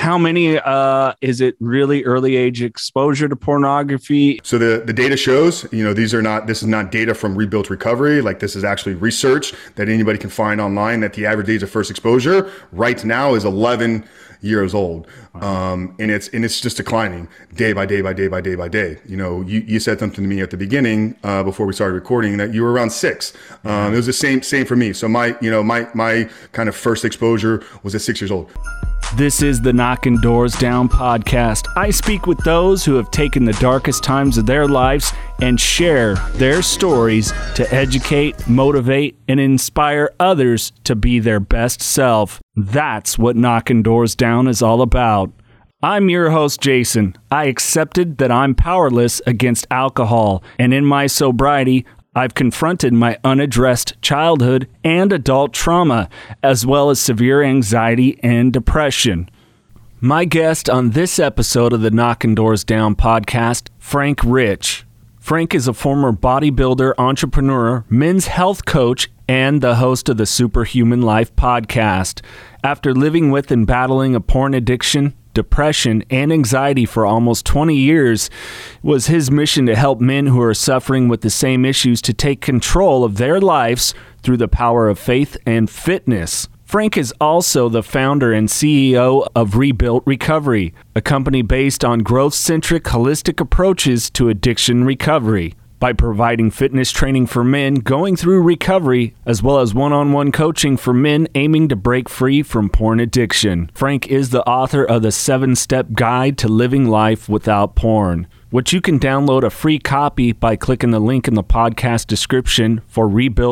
how many is it really early age exposure to pornography? So the data shows, this is not data from Rebuilt Recovery. Like, this is actually research that anybody can find online, that the average age of first exposure right now is 11 years old. And it's just declining day by day by day by day by day. You said something to me at the beginning, before we started recording, that you were around 6. It was the same for me. So my kind of first exposure was at 6 years old. This is the Knocking Doors Down podcast. I speak with those who have taken the darkest times of their lives and share their stories to educate, motivate, and inspire others to be their best self. That's what Knocking Doors Down is all about. I'm your host, Jason. I accepted that I'm powerless against alcohol, and in my sobriety, I've confronted my unaddressed childhood and adult trauma, as well as severe anxiety and depression. My guest on this episode of the Knocking Doors Down podcast, Frank Rich. Frank is a former bodybuilder, entrepreneur, men's health coach, and the host of the Superhuman Life podcast. After living with and battling a porn addiction, depression, and anxiety for almost 20 years, it was his mission to help men who are suffering with the same issues to take control of their lives through the power of faith and fitness. Frank is also the founder and CEO of Rebuilt Recovery, a company based on growth-centric holistic approaches to addiction recovery. By providing fitness training for men going through recovery, as well as one-on-one coaching for men aiming to break free from porn addiction. Frank is the author of the 7-Step Guide to Living Life Without Porn, which you can download a free copy by clicking the link in the podcast description for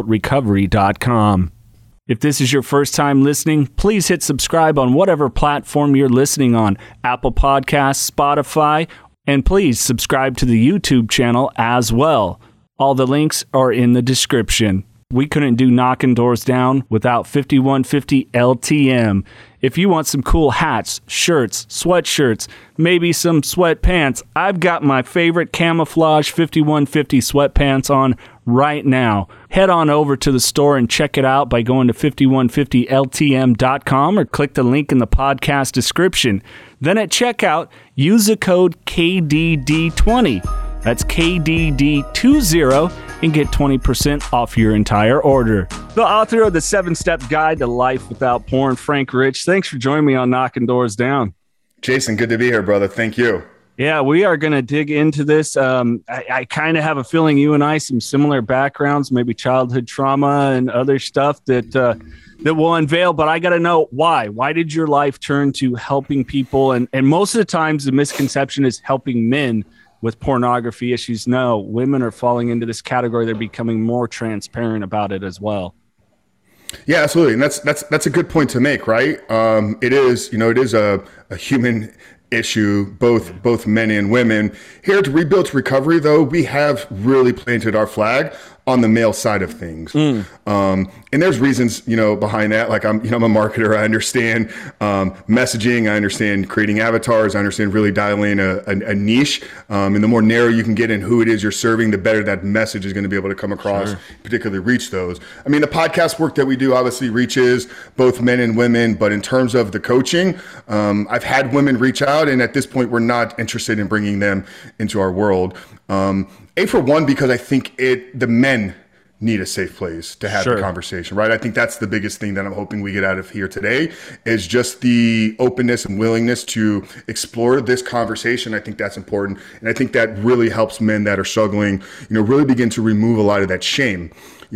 rebuiltrecovery.com. If this is your first time listening, please hit subscribe on whatever platform you're listening on, Apple Podcasts, Spotify, and please subscribe to the YouTube channel as well. All the links are in the description. We couldn't do Knocking Doors Down without 5150 LTM. If you want some cool hats, shirts, sweatshirts, maybe some sweatpants, I've got my favorite camouflage 5150 sweatpants on right now. Head on over to the store and check it out by going to 5150ltm.com or click the link in the podcast description. Then at checkout, use the code KDD20. That's KDD20 and get 20% off your entire order. The author of the 7-Step Guide to Life Without Porn, Frank Rich. Thanks for joining me on Knocking Doors Down. Jason, good to be here, brother. Thank you. Yeah, we are going to dig into this. I kind of have a feeling you and I, some similar backgrounds, maybe childhood trauma and other stuff that we'll unveil. But I got to know why. Why did your life turn to helping people? And most of the times the misconception is helping men with pornography issues. No, women are falling into this category. They're becoming more transparent about it as well. Yeah, absolutely. And that's a good point to make, right? It is a human issue, both men and women. Here at Rebuilt Recovery, though, we have really planted our flag on the male side of things. And there's reasons, behind that. Like I'm a marketer. I understand messaging. I understand creating avatars. I understand really dialing a niche. And the more narrow you can get in who it is you're serving, the better that message is going to be able to come across, particularly reach those. I mean, the podcast work that we do obviously reaches both men and women, but in terms of the coaching, I've had women reach out, and at this point, we're not interested in bringing them into our world. For one, because I think the men need a safe place to have the conversation, right? I think that's the biggest thing that I'm hoping we get out of here today is just the openness and willingness to explore this conversation. I think that's important. And I think that really helps men that are struggling, really begin to remove a lot of that shame.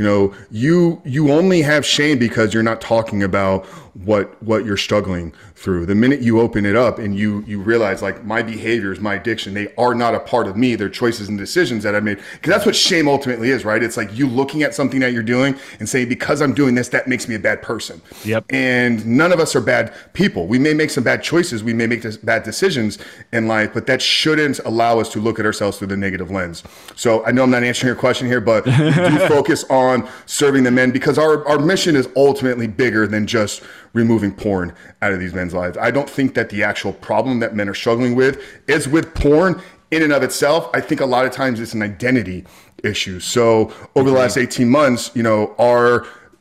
You only have shame because you're not talking about what you're struggling through. The minute you open it up and you realize, like, my behaviors, my addiction, they are not a part of me. They're choices and decisions that I made. Because that's what shame ultimately is, right? It's like you looking at something that you're doing and saying, because I'm doing this, that makes me a bad person. Yep. And none of us are bad people. We may make some bad choices. We may make bad decisions in life, but that shouldn't allow us to look at ourselves through the negative lens. So I know I'm not answering your question here, but we do focus on serving the men because our mission is ultimately bigger than just removing porn out of these men's lives. I don't think that the actual problem that men are struggling with is with porn in and of itself. I think a lot of times it's an identity issue. So over the last 18 months, our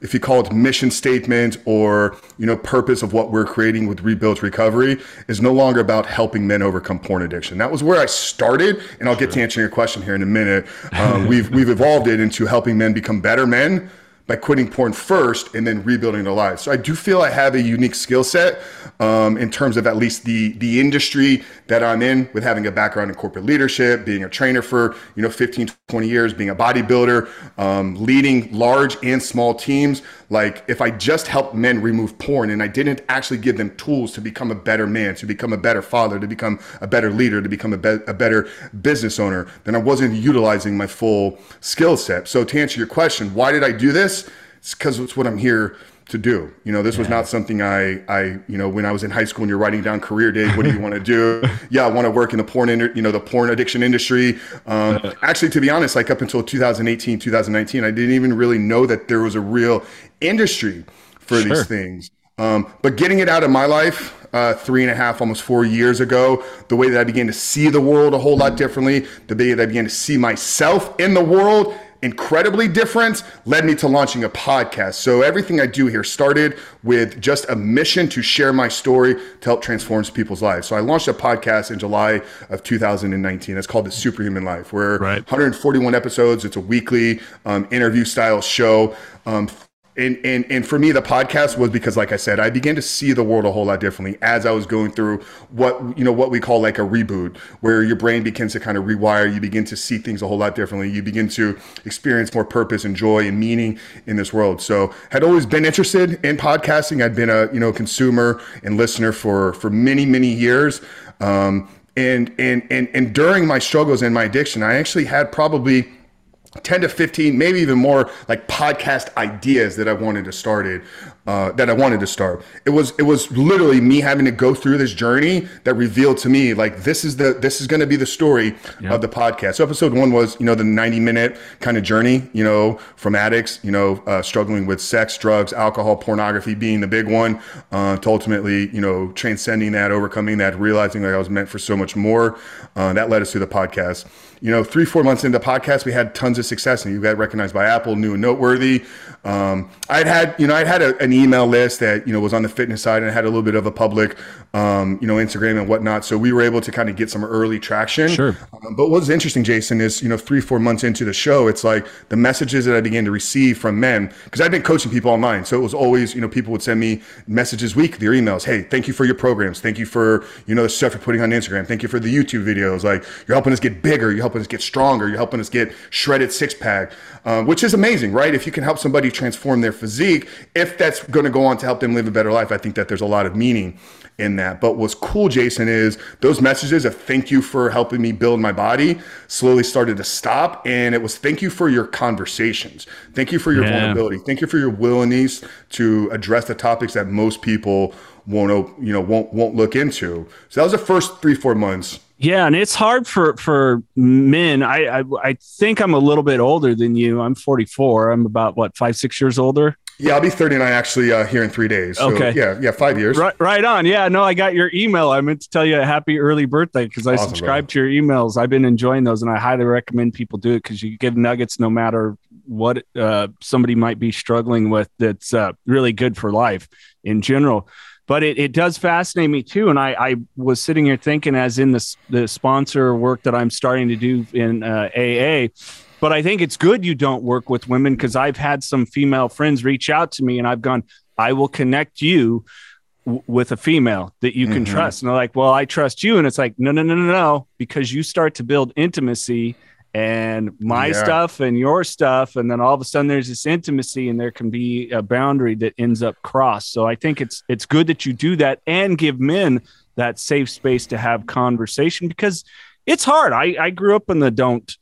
if you call it mission statement or, purpose of what we're creating with Rebuilt Recovery is no longer about helping men overcome porn addiction. That was where I started. And I'll get to answering your question here in a minute. We've evolved it into helping men become better men by quitting porn first and then rebuilding their lives. So I do feel I have a unique skill set in terms of at least the industry that I'm in, with having a background in corporate leadership, being a trainer for 15, 20 years, being a bodybuilder, leading large and small teams. Like, if I just helped men remove porn and I didn't actually give them tools to become a better man, to become a better father, to become a better leader, to become a better business owner, then I wasn't utilizing my full skill set. So to answer your question, why did I do this? It's because it's what I'm here to do. This was not something I when I was in high school and you're writing down career day, what do you want to do? Yeah, I want to work in the porn addiction industry. Actually, to be honest, like up until 2018, 2019, I didn't even really know that there was a real industry for these things. But getting it out of my life 3.5, almost 4 years ago, the way that I began to see the world a whole lot differently, the way that I began to see myself in the world incredibly different, led me to launching a podcast. So everything I do here started with just a mission to share my story to help transform people's lives. So I launched a podcast in July of 2019. It's called The Superhuman Life. We're 141 episodes. It's a weekly interview style show. And for me, the podcast was because, like I said, I began to see the world a whole lot differently as I was going through what we call like a reboot, where your brain begins to kind of rewire. You begin to see things a whole lot differently. You begin to experience more purpose and joy and meaning in this world. So had always been interested in podcasting. I'd been a consumer and listener for many, many years. And during my struggles and my addiction, I actually had probably 10 to 15, maybe even more, like podcast ideas that I wanted to start. It was literally me having to go through this journey that revealed to me, like, this is going to be the story of the podcast. So episode 1 was, the 90-minute kind of journey, from addicts, struggling with sex, drugs, alcohol, pornography being the big one, to ultimately, transcending that, overcoming that, realizing that I was meant for so much more. That led us to the podcast. 3-4 months into the podcast, we had tons of success, and you got recognized by Apple, new and noteworthy. I'd had an email list that, was on the fitness side, and I had a little bit of a public, Instagram and whatnot. So we were able to kind of get some early traction. Sure. But what's interesting, Jason, is, 3-4 months into the show, it's like the messages that I began to receive from men, because I've been coaching people online. So it was always, people would send me messages weekly or emails. Hey, thank you for your programs. Thank you for, the stuff you're putting on Instagram. Thank you for the YouTube videos. Like, you're helping us get bigger. You're helping us get stronger. You're helping us get shredded six pack, which is amazing, right? If you can help somebody transform their physique, if that's going to go on to help them live a better life, I think that there's a lot of meaning in that. But what's cool, Jason, is those messages of thank you for helping me build my body slowly started to stop. And it was thank you for your conversations. Thank you for your vulnerability. Thank you for your willingness to address the topics that most people won't look into. So that was the first 3-4 months. Yeah, and it's hard for men. I think I'm a little bit older than you. I'm 44. I'm about 5-6 years older. Yeah, I'll be 39 actually here in 3 days. So, okay. Yeah, 5 years. Right on. Yeah, no, I got your email. I meant to tell you a happy early birthday because I subscribe to your emails. I've been enjoying those, and I highly recommend people do it because you give nuggets no matter what somebody might be struggling with. That's really good for life in general. But it does fascinate me too. And I was sitting here thinking, as in the sponsor work that I'm starting to do in AA, but I think it's good you don't work with women, because I've had some female friends reach out to me and I've gone, I will connect you with a female that you can trust. And they're like, well, I trust you. And it's like, no, because you start to build intimacy and my stuff and your stuff. And then all of a sudden there's this intimacy, and there can be a boundary that ends up crossed. So I think it's good that you do that and give men that safe space to have conversation, because it's hard. I grew up in the don't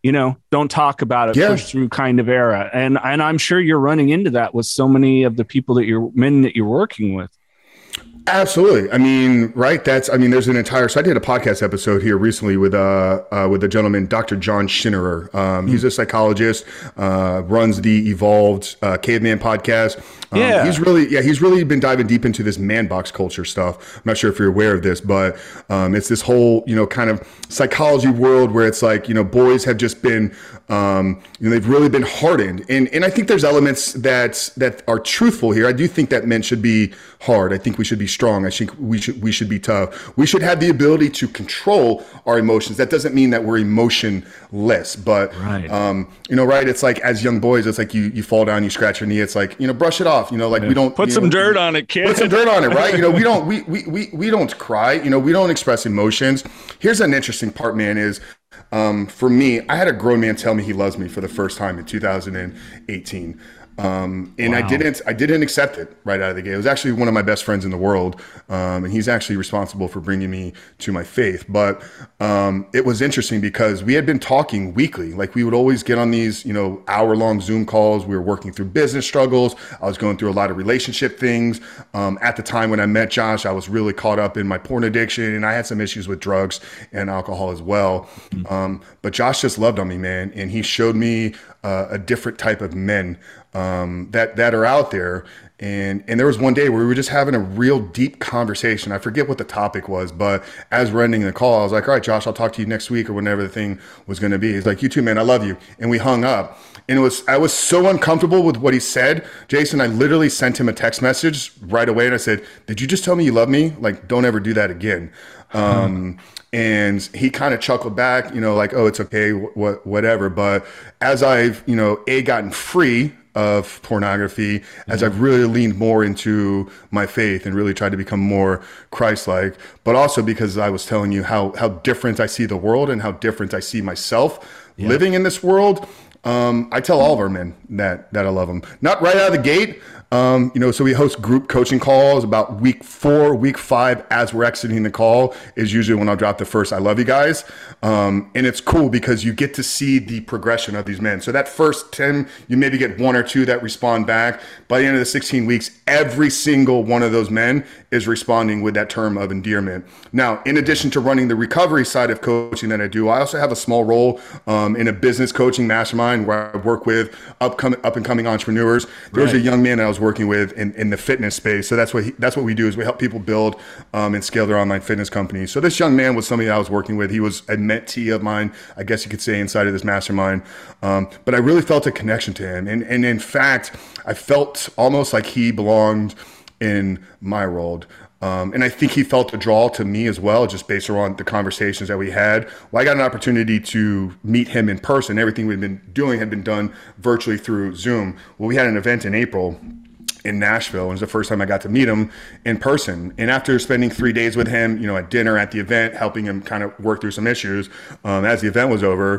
talk about it, push through kind of era. And I'm sure you're running into that with so many of the people that men that you're working with. Absolutely. I mean, right. there's an entire, so I did a podcast episode here recently with a gentleman, Dr. John Schinnerer. He's a psychologist, runs the Evolved Caveman podcast. He's really been diving deep into this man box culture stuff. I'm not sure if you're aware of this, but it's this whole, kind of psychology world where it's like, boys have just been, they've really been hardened. And I think there's elements that are truthful here. I do think that men should be hard. I think we should be strong. I think we should be tough. We should have the ability to control our emotions. That doesn't mean that we're emotionless, but, right. It's like, as young boys, it's like you fall down, you scratch your knee. It's like, brush it off, we don't put some dirt on it, kid. Put some dirt on it, right? We don't cry, we don't express emotions. Here's an interesting part, man, is for me, I had a grown man tell me he loves me for the first time in 2018. And wow. I didn't accept it right out of the gate. It was actually one of my best friends in the world. And he's actually responsible for bringing me to my faith. But it was interesting because we had been talking weekly. Like, we would always get on these, hour-long Zoom calls. We were working through business struggles. I was going through a lot of relationship things. At the time when I met Josh, I was really caught up in my porn addiction, and I had some issues with drugs and alcohol as well. Mm-hmm. But Josh just loved on me, man. And he showed me a different type of men that are out there. And there was one day where we were just having a real deep conversation. I forget what the topic was, but as we're ending the call, I was like, all right, Josh, I'll talk to you next week or whenever the thing was going to be. He's like, you too, man, I love you. And we hung up. And I was so uncomfortable with what he said. Jason, I literally sent him a text message right away. And I said, did you just tell me you love me? Like, don't ever do that again. And he kind of chuckled back, like, oh, it's okay, whatever. But as I've, gotten free of pornography, as I've really leaned more into my faith and really tried to become more Christ-like, but also because I was telling you how different I see the world and how different I see myself living in this world. I tell all of our men that I love them. Not right out of the gate. So we host group coaching calls about week 4, week 5, as we're exiting the call is usually when I'll drop the first, I love you guys. And it's cool because you get to see the progression of these men. So that first 10, you maybe get 1 or 2 that respond back. By the end of the 16 weeks, every single one of those men is responding with that term of endearment. Now, in addition to running the recovery side of coaching that I do, I also have a small role in a business coaching mastermind where I work with up and coming entrepreneurs. There's a young man that I was working with in the fitness space. So that's what we do is we help people build and scale their online fitness companies. So this young man was somebody I was working with. He was a mentee of mine, I guess you could say, inside of this mastermind. But I really felt a connection to him. And in fact, I felt almost like he belonged in my world. And I think he felt a draw to me as well, just based on the conversations that we had. Well, I got an opportunity to meet him in person. Everything we've been doing had been done virtually through Zoom. Well, we had an event in April in Nashville. It was the first time I got to meet him in person. And after spending 3 days with him, at dinner, at the event, helping him kind of work through some issues, as the event was over,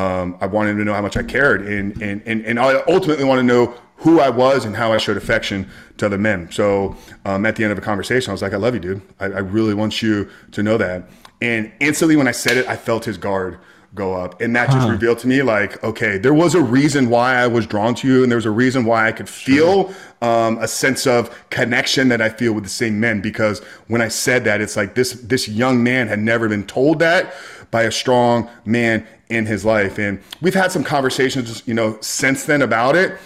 I wanted him to know how much I cared. And I ultimately want to know who I was and how I showed affection to other men. So at the end of a conversation, I was like, I love you, dude. I really want you to know that. And instantly when I said it, I felt his guard go up. And that just revealed to me, like, okay, there was a reason why I was drawn to you. And there was a reason why I could feel a sense of connection that I feel with the same men. Because when I said that, it's like this young man had never been told that by a strong man in his life. And we've had some conversations, since then about it.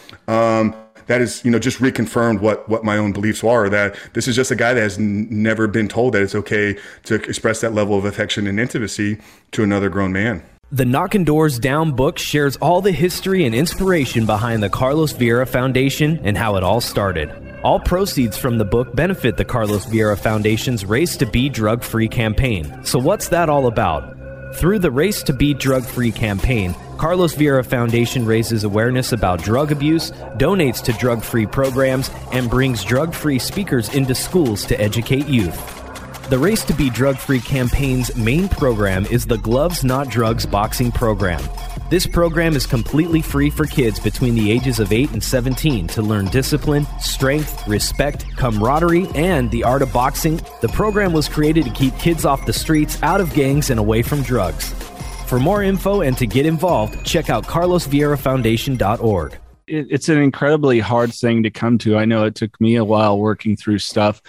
That is, just reconfirmed what my own beliefs are, that this is just a guy that has never been told that it's okay to express that level of affection and intimacy to another grown man. The Knockin' Doors Down book shares all the history and inspiration behind the Carlos Vieira Foundation and how it all started. All proceeds from the book benefit the Carlos Vieira Foundation's Race to Be Drug-Free campaign. So what's that all about? Through the Race to Be Drug-Free campaign, Carlos Vieira Foundation raises awareness about drug abuse, donates to drug-free programs, and brings drug-free speakers into schools to educate youth. The Race to Be Drug-Free campaign's main program is the Gloves Not Drugs boxing program. This program is completely free for kids between the ages of 8 and 17 to learn discipline, strength, respect, camaraderie, and the art of boxing. The program was created to keep kids off the streets, out of gangs, and away from drugs. For more info and to get involved, check out carlosvieirafoundation.org. It's an incredibly hard thing to come to. I know it took me a while working through stuff,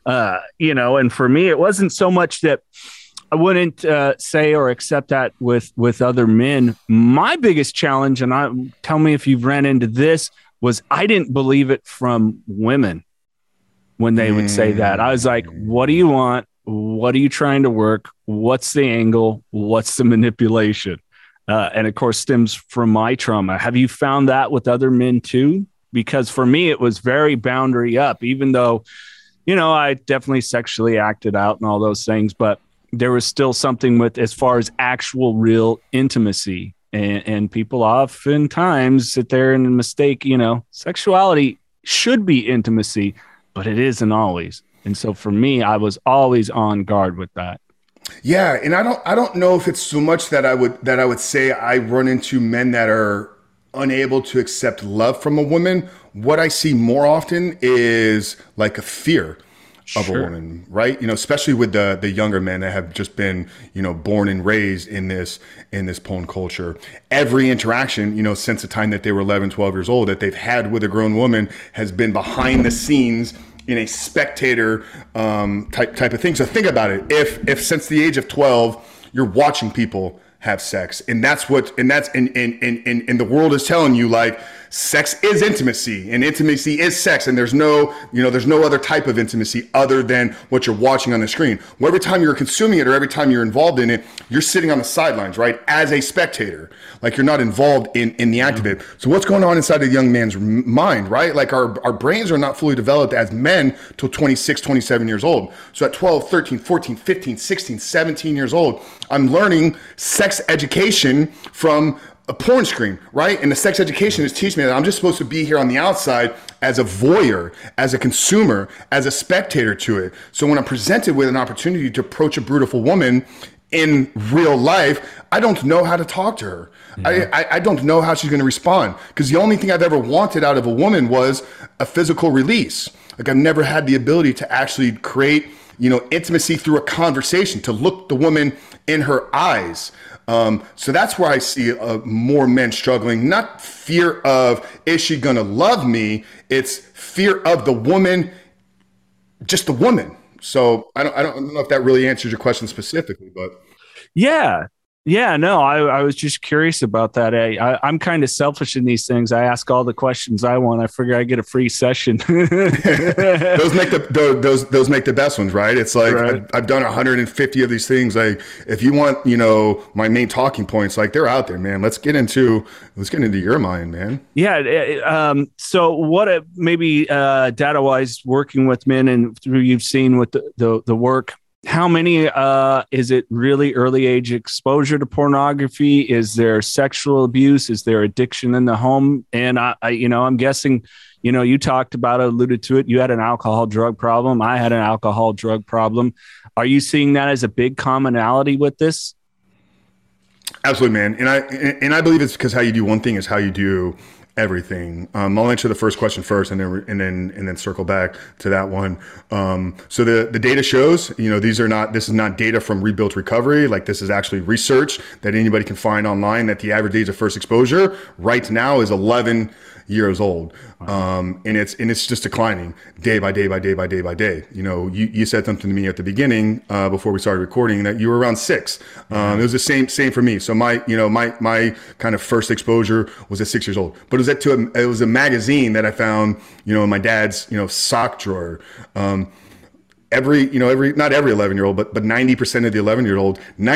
and for me, it wasn't so much that I wouldn't say or accept that with other men. My biggest challenge, and tell me if you've ran into this, was I didn't believe it from women when they would say that. I was like, what do you want? What are you trying to work? What's the angle? What's the manipulation? And of course, stems from my trauma. Have you found that with other men too? Because for me, it was very boundary up, even though, I definitely sexually acted out and all those things, but there was still something with as far as actual real intimacy. And people oftentimes sit there and mistake, sexuality should be intimacy, but it isn't always. And so for me, I was always on guard with that. Yeah, and I don't know if it's so much that I would say I run into men that are unable to accept love from a woman. What I see more often is like a fear of a woman, right? Especially with the younger men that have just been, born and raised in this porn culture. Every interaction, since the time that they were 11, 12 years old that they've had with a grown woman has been behind the scenes in a spectator type of thing. So think about it. If since the age of 12, you're watching people have sex, and the world is telling you like sex is intimacy and intimacy is sex, and there's no other type of intimacy other than what you're watching on the screen. Well, every time you're consuming it or every time you're involved in it, you're sitting on the sidelines, right? As a spectator, like you're not involved in the act of it. So what's going on inside a young man's mind, right? Like our brains are not fully developed as men till 26, 27 years old. So at 12, 13, 14, 15, 16, 17 years old, I'm learning sex education from a porn screen, right? And the sex education is teaching me that I'm just supposed to be here on the outside as a voyeur, as a consumer, as a spectator to it. So when I'm presented with an opportunity to approach a beautiful woman in real life, I don't know how to talk to her. Yeah. I don't know how she's going to respond, because the only thing I've ever wanted out of a woman was a physical release. Like I've never had the ability to actually create, intimacy through a conversation, to look the woman in her eyes. So that's where I see more men struggling, not fear of, is she going to love me? It's fear of the woman, just the woman. So I don't know if that really answers your question specifically, but. Yeah, no, I was just curious about that. I'm kind of selfish in these things. I ask all the questions I want. I figure I get a free session. Those make the best ones, right? It's like right. I've done 150 of these things. Like if you want, my main talking points, like they're out there, man. Let's get into your mind, man. Yeah. So what maybe data wise, working with men and through you've seen with the work. How many is it really early age exposure to pornography? Is there sexual abuse? Is there addiction in the home? And I'm guessing, you talked about it, alluded to it. You had an alcohol drug problem. I had an alcohol drug problem. Are you seeing that as a big commonality with this? Absolutely, man. And I believe it's because how you do one thing is how you do everything. I'll answer the first question first, and then circle back to that one. So the data shows, this is not data from Rebuilt Recovery. Like this is actually research that anybody can find online, that the average age of first exposure right now is 11 years old. And it's just declining day by day by day by day by day. You said something to me at the beginning, before we started recording, that you were around 6. It was the same for me. So my kind of first exposure was at 6 years old, but it was a magazine that I found, in my dad's, sock drawer. Not every 11-year-old, but 90% of the 11-year-old,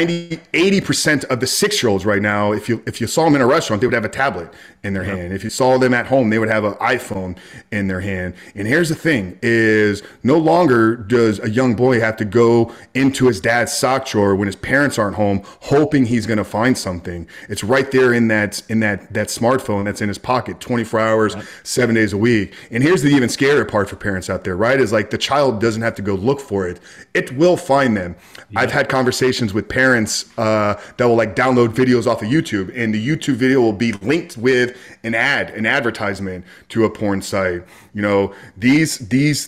80% of the 6-year-olds right now, if you saw them in a restaurant, they would have a tablet in their hand. If you saw them at home, they would have an iPhone in their hand. And here's the thing is, no longer does a young boy have to go into his dad's sock drawer when his parents aren't home, hoping he's going to find something. It's right there in that smartphone that's in his pocket 24 hours, 7 days a week. And here's the even scarier part for parents out there, right? Is like the child doesn't have to go look for it. It will find them. Yeah. I've had conversations with parents that will like download videos off of YouTube, and the YouTube video will be linked with an advertisement to a porn site. These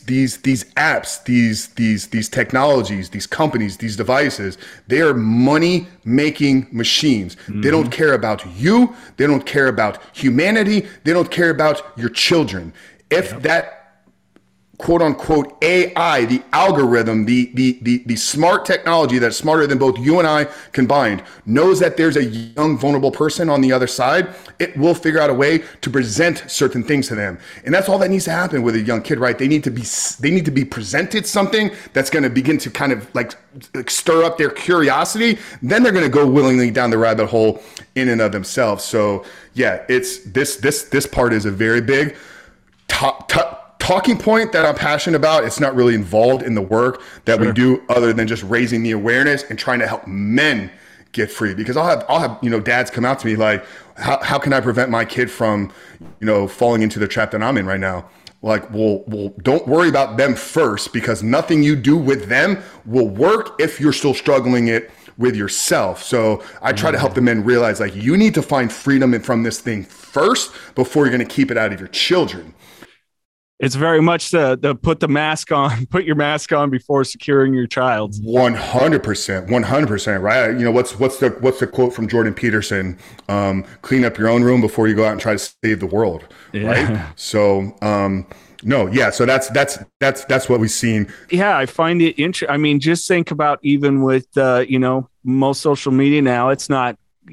apps, these technologies, these companies, these devices, they are money making machines. Mm-hmm. They don't care about you. They don't care about humanity. They don't care about your children. If that quote unquote AI, the algorithm, the smart technology that's smarter than both you and I combined, knows that there's a young, vulnerable person on the other side, it will figure out a way to present certain things to them. And that's all that needs to happen with a young kid, right? They need to be presented something that's going to begin to kind of like stir up their curiosity. Then they're going to go willingly down the rabbit hole in and of themselves. So yeah, it's this part is a very big talking point that I'm passionate about. It's not really involved in the work that we do, other than just raising the awareness and trying to help men get free. Because I'll have dads come out to me like, how can I prevent my kid from falling into the trap that I'm in right now? Like, well, don't worry about them first, because nothing you do with them will work if you're still struggling it with yourself. So I try to help the men realize, like, you need to find freedom from this thing first before you're going to keep it out of your children. It's very much the put the mask on, put your mask on before securing your child. 100%, right? What's the quote from Jordan Peterson? Clean up your own room before you go out and try to save the world, right? So, so that's what we've seen. Yeah, I find it interesting. I mean, just think about, even with most social media now, it's not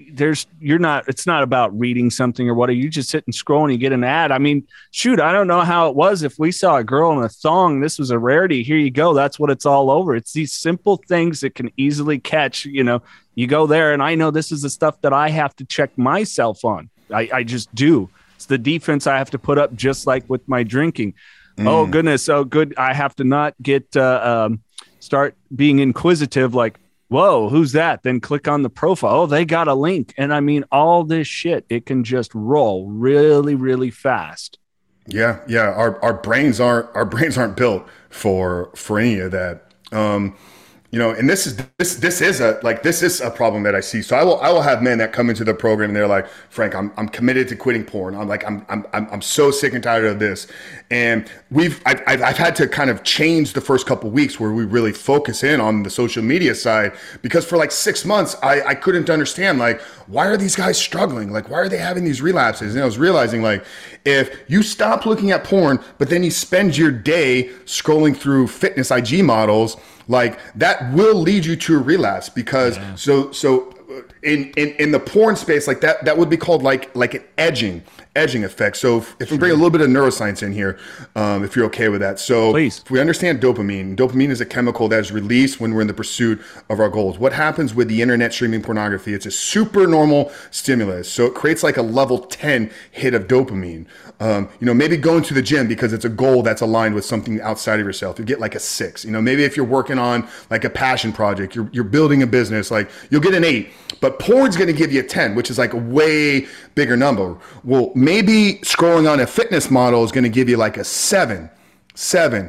about reading something or what. You just sit and scroll and you get an ad. I mean, shoot, I don't know how it was if we saw a girl in a thong. This was a rarity. Here you go. That's what it's all over. It's these simple things that can easily catch. You go there, and I know this is the stuff that I have to check myself on. I just do. It's the defense I have to put up, just like with my drinking. Oh goodness. Oh good. I have to not get start being inquisitive, like, whoa, who's that? Then click on the profile. Oh, they got a link. And I mean, all this shit, it can just roll really, really fast. Yeah. Our brains aren't built for any of that. And this is a problem that I see. So I will have men that come into the program and they're like, Frank, I'm committed to quitting porn. I'm so sick and tired of this. And I've had to kind of change the first couple of weeks where we really focus in on the social media side, because for like 6 months, I couldn't understand, like, why are these guys struggling? Like, why are they having these relapses? And I was realizing, like, if you stop looking at porn, but then you spend your day scrolling through fitness IG models, like, that will lead you to a relapse. Because so in the porn space, like that would be called like an edging effect. So if we bring a little bit of neuroscience in here, if you're okay with that. So please. If we understand dopamine is a chemical that is released when we're in the pursuit of our goals. What happens with the internet streaming pornography? It's a super normal stimulus. So it creates like a level 10 hit of dopamine. Maybe going to the gym because it's a goal that's aligned with something outside of yourself, you get like a 6. Maybe if you're working on like a passion project, you're building a business, like you'll get an 8. But porn's going to give you a 10, which is like a way bigger number. Well, maybe scrolling on a fitness model is going to give you like a 7. And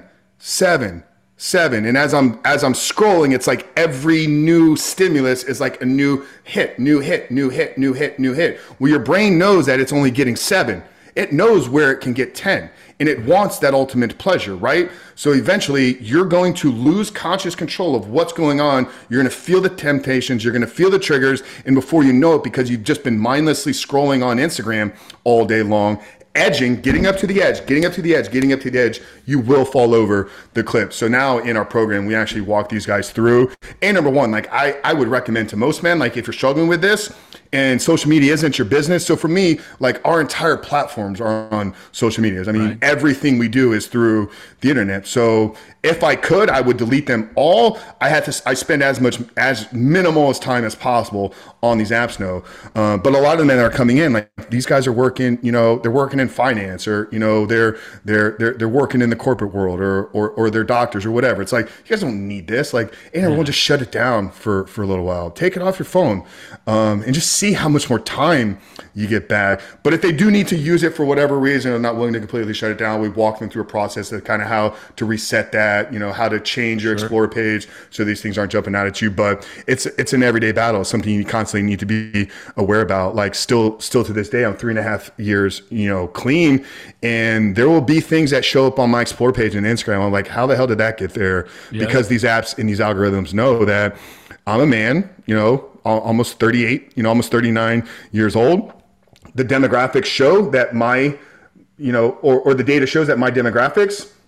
as I'm scrolling, it's like every new stimulus is like a new hit. Well, your brain knows that it's only getting 7. It knows where it can get 10, and it wants that ultimate pleasure, right? So eventually you're going to lose conscious control of what's going on. You're going to feel the temptations, you're going to feel the triggers, and before you know it, because you've just been mindlessly scrolling on Instagram all day long, getting up to the edge, you will fall over the cliff. So now in our program, we actually walk these guys through. And number one, like I would recommend to most men, like if you're struggling with this and social media isn't your business. So for me, like our entire platforms are on social medias. I mean, Everything we do is through the internet. So if I could, I would delete them all. I spend as minimal as time as possible on these apps now. But a lot of the men that are coming in, like these guys are working, they're working in finance, or, they're working in the corporate world, or they're doctors or whatever. It's like, you guys don't need this. Like, everyone just shut it down for a little while. Take it off your phone, and just see how much more time you get back. But if they do need to use it for whatever reason, or not willing to completely shut it down, we walk them through a process of kind of how to reset that, how to change your Explore page so these things aren't jumping out at you. But it's an everyday battle. It's something you constantly need to be aware about. Like still to this day, I'm 3.5 years, clean, and there will be things that show up on my Explore page and Instagram. I'm like, how the hell did that get there? Because these apps and these algorithms know that I'm a man, almost 38, almost 39 years old. The demographics show that my, or the data shows that my demographics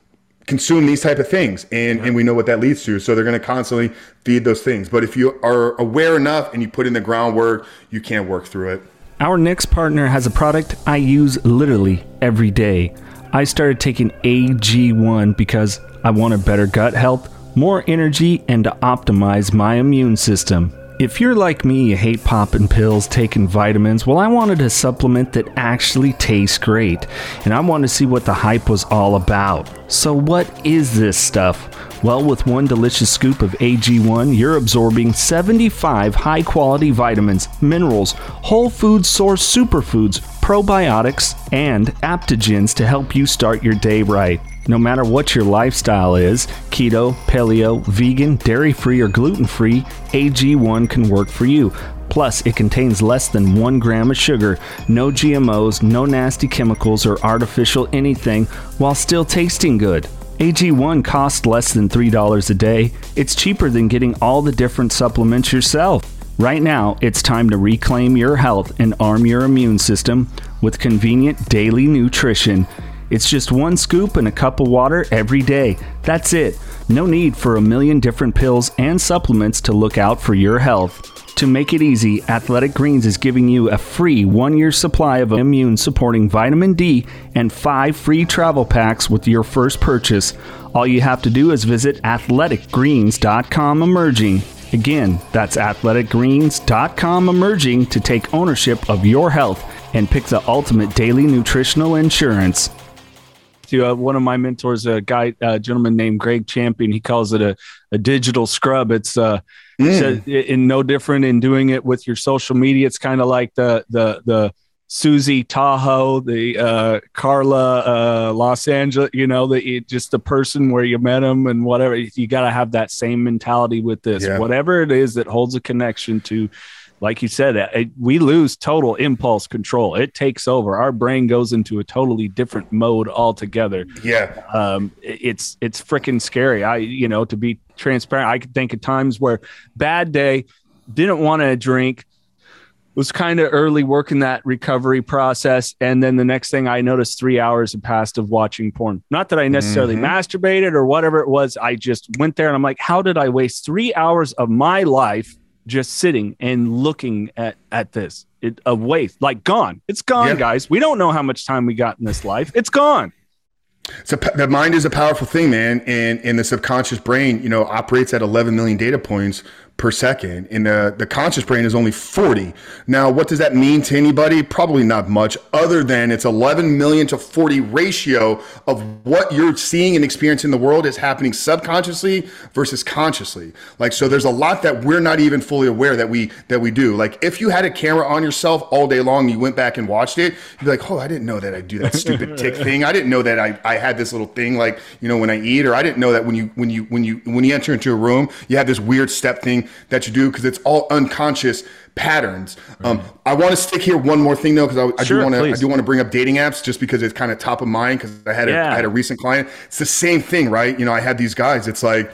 consume these type of things, and we know what that leads to. So they're going to constantly feed those things. But if you are aware enough and you put in the groundwork, you can work through it. Our next partner has a product I use literally every day. I started taking AG1 because I wanted better gut health, more energy, and to optimize my immune system. If you're like me, you hate popping pills, taking vitamins, well, I wanted a supplement that actually tastes great, and I wanted to see what the hype was all about. So what is this stuff? Well, with one delicious scoop of AG1, you're absorbing 75 high-quality vitamins, minerals, whole food source superfoods, probiotics, and adaptogens to help you start your day right. No matter what your lifestyle is, keto, paleo, vegan, dairy-free, or gluten-free, AG1 can work for you. Plus, it contains less than 1 gram of sugar, no GMOs, no nasty chemicals or artificial anything, while still tasting good. AG1 costs less than $3 a day. It's cheaper than getting all the different supplements yourself. Right now, it's time to reclaim your health and arm your immune system with convenient daily nutrition. It's just 1 scoop and a cup of water every day. That's it. No need for a million different pills and supplements to look out for your health. To make it easy, Athletic Greens is giving you a free 1-year supply of immune-supporting vitamin D and 5 free travel packs with your first purchase. All you have to do is visit athleticgreens.com/emerging. Again, that's athleticgreens.com/emerging to take ownership of your health and pick the ultimate daily nutritional insurance. To one of my mentors, a gentleman named Greg Champion, he calls it a digital scrub. It's no different in doing it with your social media. It's kind of like the Susie Tahoe, the Carla Los Angeles, just the person where you met them and whatever. You got to have that same mentality with this. Yeah. Whatever it is that holds a connection to, like you said, we lose total impulse control. It takes over. Our brain goes into a totally different mode altogether. Yeah. It's freaking scary. To be transparent, I could think of times where bad day, didn't want to drink, was kind of early working that recovery process. And then the next thing I noticed, 3 hours had passed of watching porn. Not that I necessarily masturbated or whatever it was. I just went there and I'm like, how did I waste 3 hours of my life just sitting and looking at this? A waste, like gone. It's gone, guys. We don't know how much time we got in this life. It's gone. So the mind is a powerful thing, man. And the subconscious brain, operates at 11 million data points per second, and the conscious brain is only 40. Now, what does that mean to anybody? Probably not much, other than it's 11 million to 40 ratio of what you're seeing and experiencing in the world is happening subconsciously versus consciously. Like, so there's a lot that we're not even fully aware that we do. Like, if you had a camera on yourself all day long, you went back and watched it, you'd be like, oh, I didn't know that I do that stupid tick thing. I didn't know that I had this little thing, like, when I eat, or I didn't know that when you enter into a room, you have this weird step thing that you do, because it's all unconscious patterns. I want to stick here one more thing though, because I do want to bring up dating apps, just because it's kind of top of mind, because I had a recent client. It's the same thing, right? I had these guys. It's like,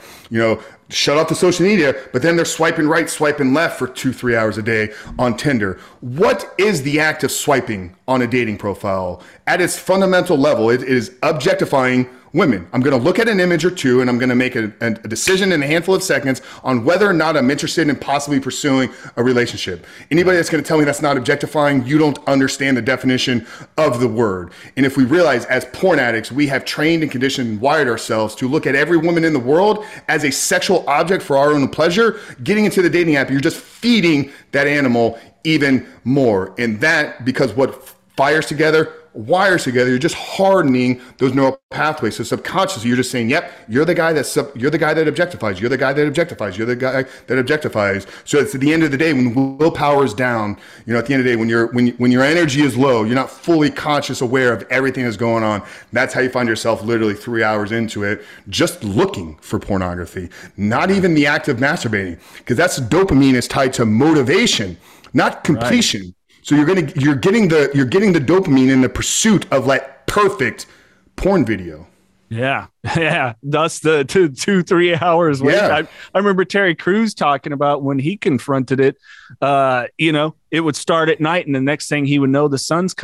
shut off the social media, but then they're swiping right, swiping left for 2-3 hours a day on Tinder. What is the act of swiping on a dating profile? At its fundamental level, it is objectifying women. I'm going to look at an image or two, and I'm going to make a decision in a handful of seconds on whether or not I'm interested in possibly pursuing a relationship. Anybody that's going to tell me that's not objectifying, you don't understand the definition of the word. And if we realize, as porn addicts, we have trained and conditioned and wired ourselves to look at every woman in the world as a sexual object for our own pleasure, getting into the dating app, you're just feeding that animal even more. And that, because what fires together, wires together, you're just hardening those neural pathways. So subconsciously, you're just saying, yep, you're the guy that objectifies. You're the guy that objectifies. You're the guy that objectifies. So it's at the end of the day, when willpower is down, at the end of the day, when your energy is low, you're not fully conscious, aware of everything that's going on. That's how you find yourself literally 3 hours into it, just looking for pornography, not even the act of masturbating, because that's dopamine is tied to motivation, not completion. Right. So you're getting the dopamine in the pursuit of like perfect porn video. Yeah. That's the 2-3 hours. Yeah. I remember Terry Crews talking about when he confronted it. It would start at night, and the next thing he would know, the sun's come up.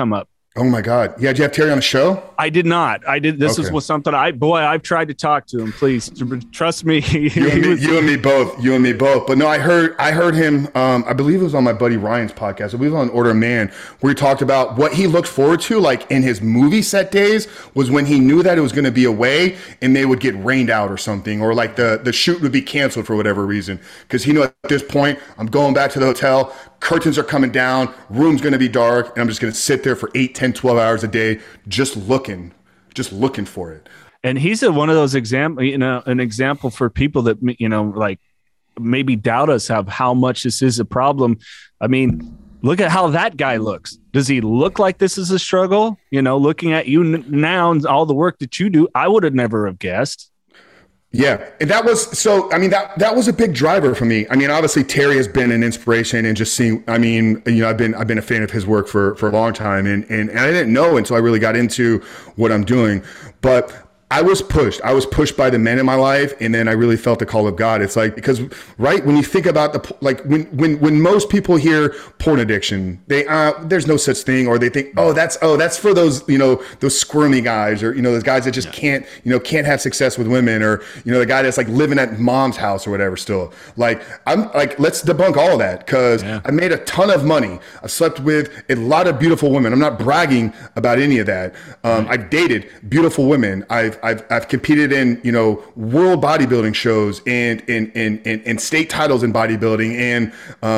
Oh my God. Yeah. Did you have Terry on the show? I did not. I did. This Okay. was something I've tried to talk to him. Please trust me. You and me both. You and me both. But no, I heard him. I believe it was on my buddy Ryan's podcast. I believe it was on Order of Man, where he talked about what he looked forward to, like in his movie set days, was when he knew that it was going to be away and they would get rained out or something, or like the shoot would be canceled for whatever reason, because he knew at this point I'm going back to the hotel. Curtains are coming down. Room's going to be dark, and I'm just going to sit there for 8, 10, 12 hours a day, just looking for it. And he's one of those an example for people that, like maybe doubt us of how much this is a problem. I mean, look at how that guy looks. Does he look like this is a struggle? Looking at you now and all the work that you do, I would have never have guessed. Yeah. And that was a big driver for me. I mean, obviously Terry has been an inspiration, and just seeing, I've been a fan of his work for a long time, and I didn't know until I really got into what I'm doing. But I was pushed by the men in my life, and then I really felt the call of God. It's like, because right when you think about when most people hear porn addiction, there's no such thing, or they think, that's for those those squirmy guys, or those guys that just can't have success with women, or the guy that's like living at mom's house or whatever. Still, like, I'm like, let's debunk all of that, because I made a ton of money. I've slept with a lot of beautiful women. I'm not bragging about any of that. I've dated beautiful women. I've competed in world bodybuilding shows and state titles in bodybuilding, and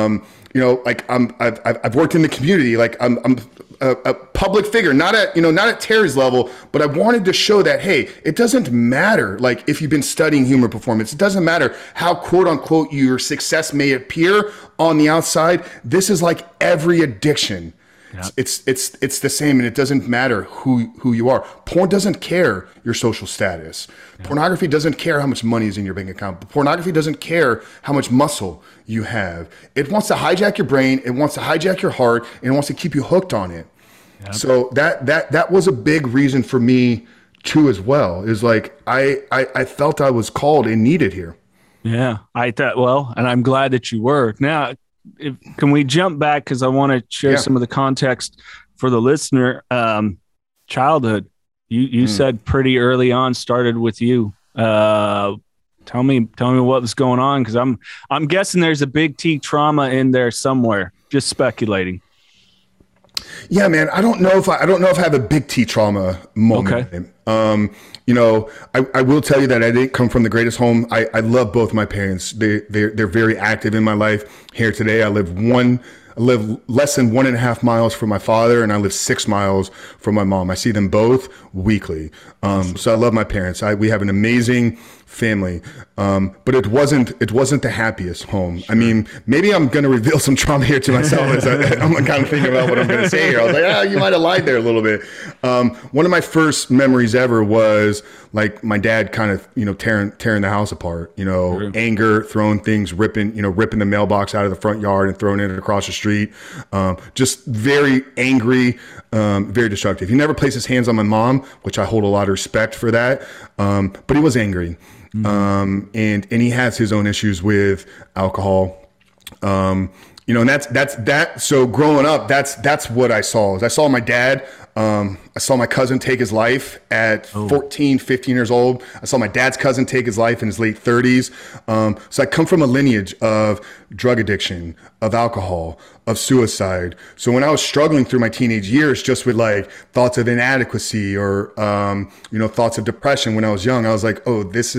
I've worked in the community. Like, I'm a public figure, not at Terry's level, but I wanted to show that, hey, it doesn't matter, like, if you've been studying human performance. It doesn't matter how quote unquote your success may appear on the outside. This is like every addiction. Yep. It's the same, and it doesn't matter who you are. Porn doesn't care your social status. Yep. Pornography doesn't care how much money is in your bank account. Pornography doesn't care how much muscle you have. It wants to hijack your brain. It wants to hijack your heart, and it wants to keep you hooked on it. Yep. So that was a big reason for me too, as well. Is like I felt I was called and needed here. Yeah, I thought, well, and I'm glad that you were. Now, can we jump back, because I want to share some of the context for the listener. Childhood, you said pretty early on started with you. Tell me what was going on, because I'm guessing there's a big T trauma in there somewhere. Just speculating. Yeah, man. I don't know if I have a big T trauma moment. Okay. I will tell you that I didn't come from the greatest home. I love both my parents. They're very active in my life. Here today, I live less than 1.5 miles from my father, and I live 6 miles from my mom. I see them both weekly. So I love my parents. We have an amazing family. But it wasn't the happiest home. I mean, maybe I'm going to reveal some trauma here to myself as I'm kind of thinking about what I'm going to say here. I was like, you might have lied there a little bit. One of my first memories ever was like my dad kind of, tearing the house apart, sure. Anger, throwing things, ripping the mailbox out of the front yard and throwing it across the street. Just very angry, very destructive. He never placed his hands on my mom, which I hold a lot of respect for that. But he was angry. And he has his own issues with alcohol. And that's that. So growing up, that's what I saw. I saw my dad. I saw my cousin take his life at 14, 15 years old. I saw my dad's cousin take his life in his late 30s. So I come from a lineage of drug addiction, of alcohol, of suicide. So when I was struggling through my teenage years, just with like thoughts of inadequacy or, thoughts of depression when I was young, I was like, this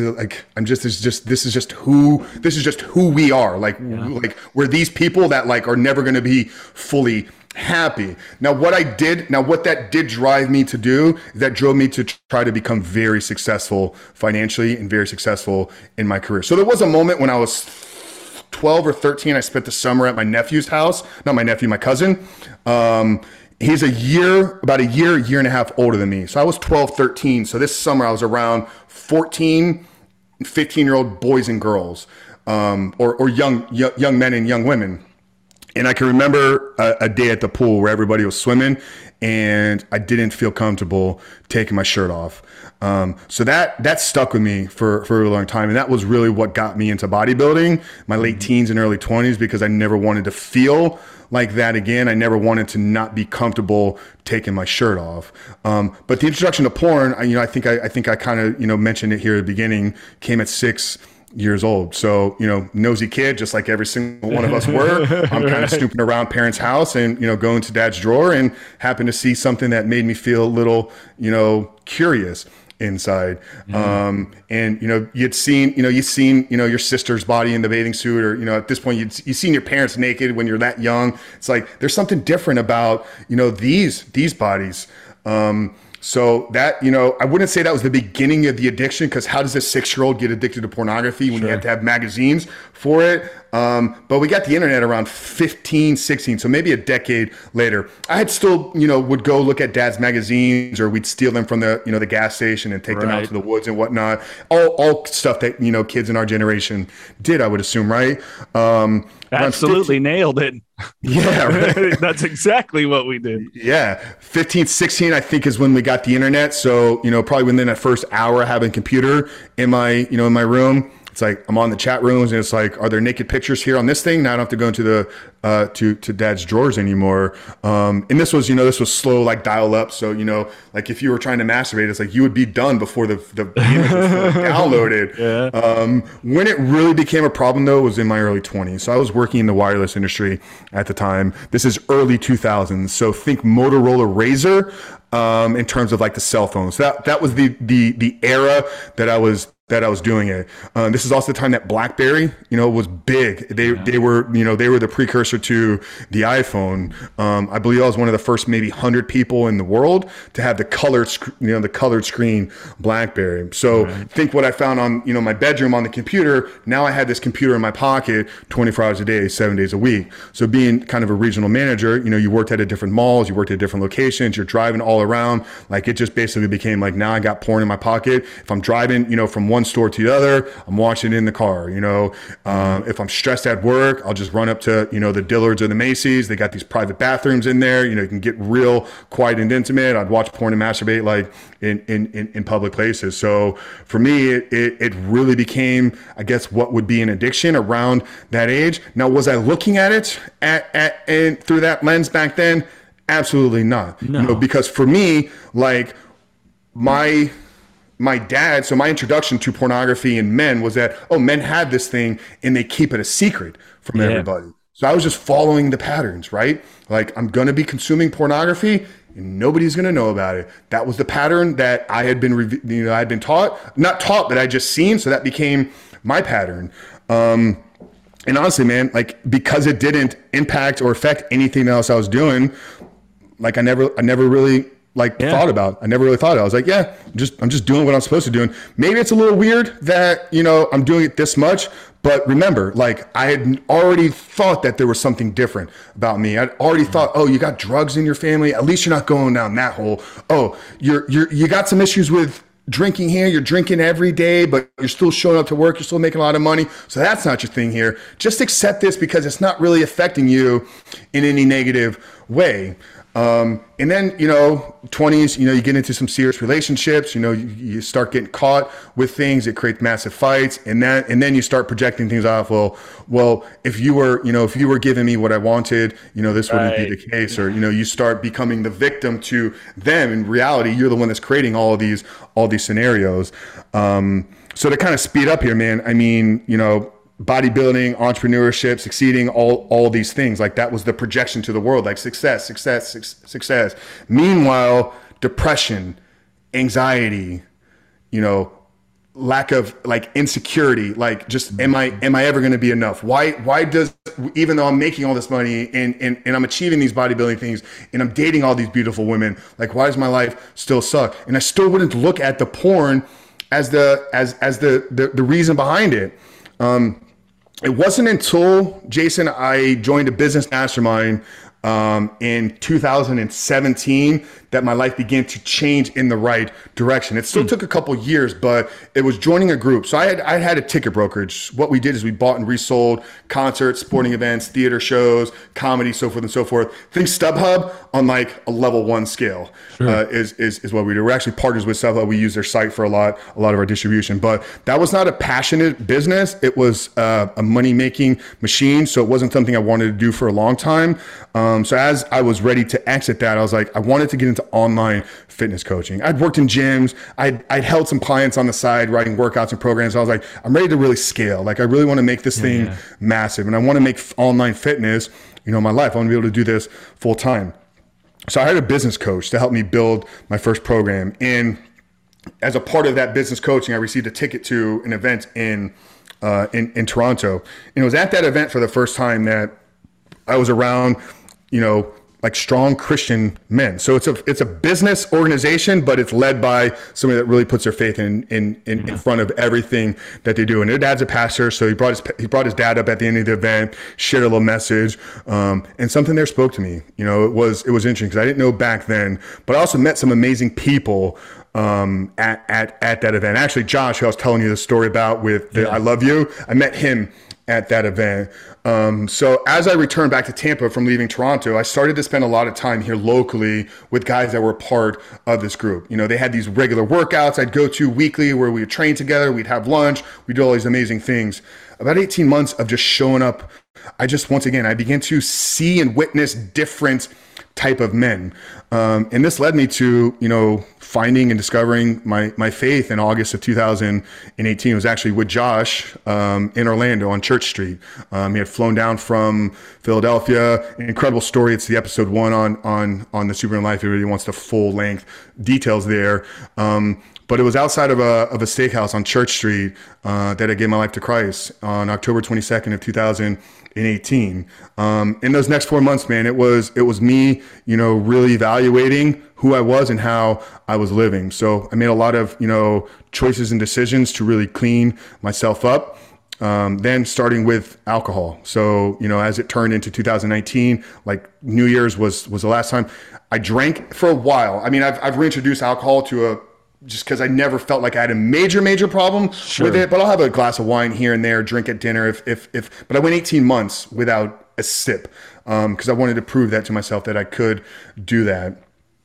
is just who we are. Like we're these people that like are never going to be fully happy. Now what that did drive me to do, that drove me to try to become very successful financially and very successful in my career. So there was a moment when I was 12 or 13, I spent the summer at my nephew's house, my cousin. He's about a year and a half older than me. So I was 12, 13. So this summer I was around 14, 15-year-old boys and girls, or young men and young women. And I can remember a day at the pool where everybody was swimming and I didn't feel comfortable taking my shirt off. So that stuck with me for a really long time. And that was really what got me into bodybuilding, my late teens and early 20s, because I never wanted to feel like that again. I never wanted to not be comfortable taking my shirt off. But the introduction to porn, I think I kind of, mentioned it here at the beginning, came at 6 years old. So, nosy kid, just like every single one of us were. I'm kind of snooping around parents' house and, going to dad's drawer and happened to see something that made me feel a little, curious inside. And you'd seen your sister's body in the bathing suit, or at this point you've seen your parents naked when you're that young. It's like there's something different about these bodies. So that, I wouldn't say that was the beginning of the addiction, because how does a 6-year-old get addicted to pornography when you have to have magazines for it? But we got the internet around 15, 16, so maybe a decade later. I had still, would go look at dad's magazines, or we'd steal them from the gas station and take them out to the woods and whatnot. All stuff that, kids in our generation did, I would assume, right? Absolutely nailed it. Yeah, right. That's exactly what we did. Yeah. 15, 16, I think, is when we got the internet. So, probably within that first hour of having a computer in my, in my room, it's like I'm on the chat rooms and it's like, are there naked pictures here on this thing? Now I don't have to go into the to dad's drawers anymore. And this was slow, like dial up. So, like if you were trying to masturbate, it's like you would be done before the image was downloaded. Yeah. When it really became a problem though was in my early 20s. So I was working in the wireless industry at the time. This is early 2000s. So think Motorola Razr in terms of like the cell phones. That was the era that I was doing it. This is also the time that BlackBerry, was big. They were the precursor to the iPhone. I believe I was one of the first maybe 100 people in the world to have the colored screen BlackBerry. So think what I found on, my bedroom on the computer. Now I had this computer in my pocket 24 hours a day, 7 days a week. So being kind of a regional manager, you worked at different malls, you worked at different locations, you're driving all around. Like it just basically became like, now I got porn in my pocket. If I'm driving, from one store to the other, I'm watching it in the car. If I'm stressed at work, I'll just run up to the Dillards or the Macy's. They got these private bathrooms in there. You can get real quiet and intimate. I'd watch porn and masturbate like in public places. So for me, it really became, I guess, what would be an addiction around that age. Now, was I looking at it and through that lens back then? Absolutely not. No. Because for me, like my dad, so my introduction to pornography and men was that, men have this thing and they keep it a secret from everybody. So I was just following the patterns, right? Like I'm going to be consuming pornography and nobody's going to know about it. That was the pattern that I had been, I had been taught, not taught, but I just seen. So that became my pattern. And honestly, man, like because it didn't impact or affect anything else I was doing, like I never really thought about. I never really thought it. I was like, yeah, I'm just doing what I'm supposed to do. And maybe it's a little weird that, I'm doing it this much, but remember, like I had already thought that there was something different about me. I'd already thought, you got drugs in your family. At least you're not going down that hole. You got some issues with drinking here. You're drinking every day, but you're still showing up to work. You're still making a lot of money. So that's not your thing here. Just accept this because it's not really affecting you in any negative way. And then, 20s, you get into some serious relationships, you start getting caught with things, it creates massive fights. And then you start projecting things off. Well, if you were giving me what I wanted, this wouldn't be the case. Or, you start becoming the victim to them. In reality, you're the one that's creating all these scenarios. So to kind of speed up here, man, I mean, bodybuilding, entrepreneurship, succeeding, all these things, like that was the projection to the world, like success. Meanwhile, depression, anxiety, lack of like insecurity, like just am I ever going to be enough? Why does, even though I'm making all this money and I'm achieving these bodybuilding things and I'm dating all these beautiful women, like why does my life still suck? And I still wouldn't look at the porn as the reason behind it. It wasn't until, Jason, I joined a business mastermind in 2017 that my life began to change in the right direction. It still took a couple years, but it was joining a group. So I had a ticket brokerage. What we did is we bought and resold concerts, sporting events, theater shows, comedy, so forth and so forth. Think StubHub on like a level 1 scale. Is what we do. We're actually partners with StubHub. We use their site for a lot of our distribution, but that was not a passionate business. It was a money-making machine. So it wasn't something I wanted to do for a long time. So as I was ready to exit that, I was like, I wanted to get into online fitness coaching. I'd worked in gyms. I'd held some clients on the side, writing workouts and programs. I was like, I'm ready to really scale. Like, I really want to make this thing massive, and I want to make online fitness, my life. I want to be able to do this full time. So I hired a business coach to help me build my first program. And as a part of that business coaching, I received a ticket to an event in Toronto. And it was at that event for the first time that I was around, like strong Christian men. So it's a business organization, but it's led by somebody that really puts their faith in front of everything that they do. And their dad's a pastor, so he brought his dad up at the end of the event, shared a little message, and something there spoke to me. It was interesting because I didn't know back then, but I also met some amazing people at that event. Actually, Josh, who I was telling you the story about with the I Love You, I met him at that event. So as I returned back to Tampa from leaving Toronto, I started to spend a lot of time here locally with guys that were part of this group. They had these regular workouts I'd go to weekly where we would train together, we'd have lunch, we'd do all these amazing things. About 18 months of just showing up, I began to see and witness different type of men. And this led me to, finding and discovering my faith in August of 2018. It was actually with Josh in Orlando on Church Street. He had flown down from Philadelphia. An incredible story. It's the episode 1 on the Superman Life. If everybody wants the full length details there. But it was outside of a steakhouse on Church Street that I gave my life to Christ on October 22nd of 2018. In those next 4 months, man, it was me, really evaluating who I was and how I was living. So I made a lot of, choices and decisions to really clean myself up. Then starting with alcohol. So, as it turned into 2019, like New Year's was the last time I drank for a while. I mean, I've reintroduced alcohol to just because I never felt like I had a major problem with it, but I'll have a glass of wine here and there, drink at dinner but I went 18 months without a sip, because I wanted to prove that to myself that I could do that.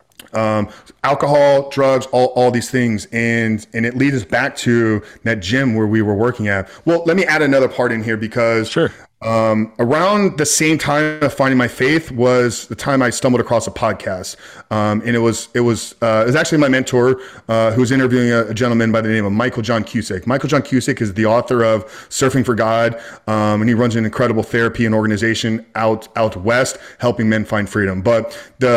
Alcohol, drugs, all these things. And it leads us back to that gym where we were working at. Well, let me add another part in here because around the same time of finding my faith was the time I stumbled across a podcast. And it was actually my mentor, who was interviewing a gentleman by the name of Michael John Cusick. Michael John Cusick is the author of Surfing for God. And he runs an incredible therapy and organization out west, helping men find freedom. But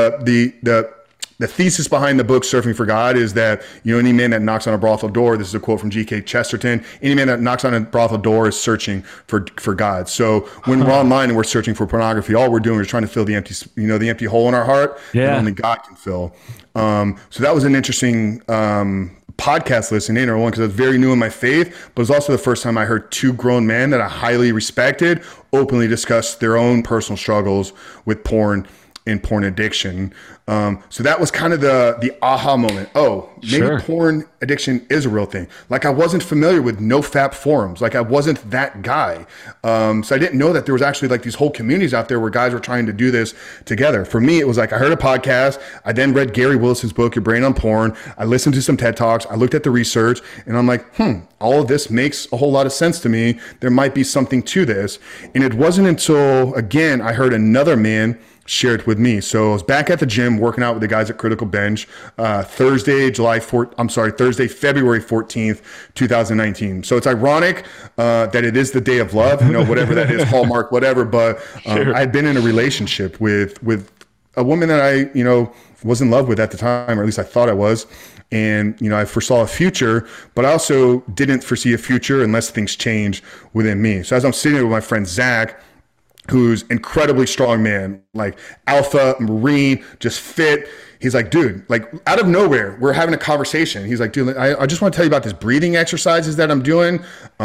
the thesis behind the book Surfing for God is that, any man that knocks on a brothel door, this is a quote from G.K. Chesterton, any man that knocks on a brothel door is searching for God. So when we're online and we're searching for pornography, all we're doing is trying to fill the empty hole in our heart that only God can fill. So that was an interesting podcast listening in, because I was very new in my faith, but it was also the first time I heard 2 grown men that I highly respected openly discuss their own personal struggles with porn and porn addiction. So that was kind of the aha moment. Oh, maybe porn addiction is a real thing. Like, I wasn't familiar with NoFap forums. Like, I wasn't that guy. So I didn't know that there was actually like these whole communities out there where guys were trying to do this together. For me, it was like, I heard a podcast. I then read Gary Willison's book, Your Brain on Porn. I listened to some TED Talks. I looked at the research and I'm like, all of this makes a whole lot of sense to me. There might be something to this. And it wasn't until, again, I heard another man shared with me. So I was back at the gym working out with the guys at Critical Bench, Thursday, February 14th, 2019. So it's ironic that it is the day of love, whatever that is, Hallmark, whatever. But I had been in a relationship with a woman that I, was in love with at the time, or at least I thought I was. And, I foresaw a future, but I also didn't foresee a future unless things change within me. So as I'm sitting there with my friend Zach, who's incredibly strong man, like alpha, Marine, just fit. He's like, dude, like out of nowhere, we're having a conversation. He's like, dude, I just want to tell you about this breathing exercises that I'm doing.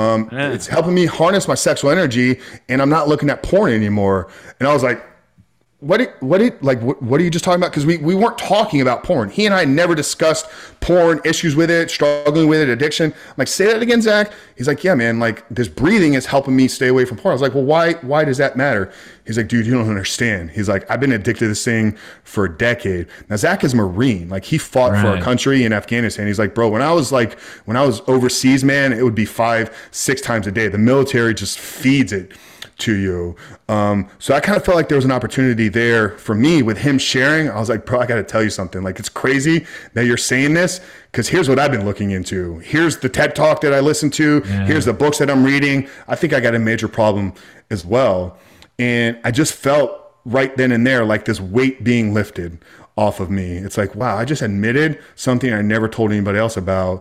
It's helping me harness my sexual energy and I'm not looking at porn anymore. And I was like, what are you just talking about? Because we weren't talking about porn. He and I never discussed porn, issues with it, struggling with it, addiction. I'm like, say that again, Zach. He's like, yeah, man, like this breathing is helping me stay away from porn. I was like, well, why does that matter? He's like, dude, you don't understand. He's like, I've been addicted to this thing for a decade. Now, Zach is Marine. Like he fought for our country in Afghanistan. He's like, bro, when I was overseas, man, it would be 5-6 times a day. The military just feeds it to you. So I kind of felt like there was an opportunity there for me with him sharing. I was like, bro, I got to tell you something. Like, it's crazy that you're saying this, because here's what I've been looking into. Here's the TED Talk that I listened to. Yeah. Here's the books that I'm reading. I think I got a major problem as well. And I just felt right then and there like this weight being lifted off of me. It's like, wow, I just admitted something I never told anybody else about.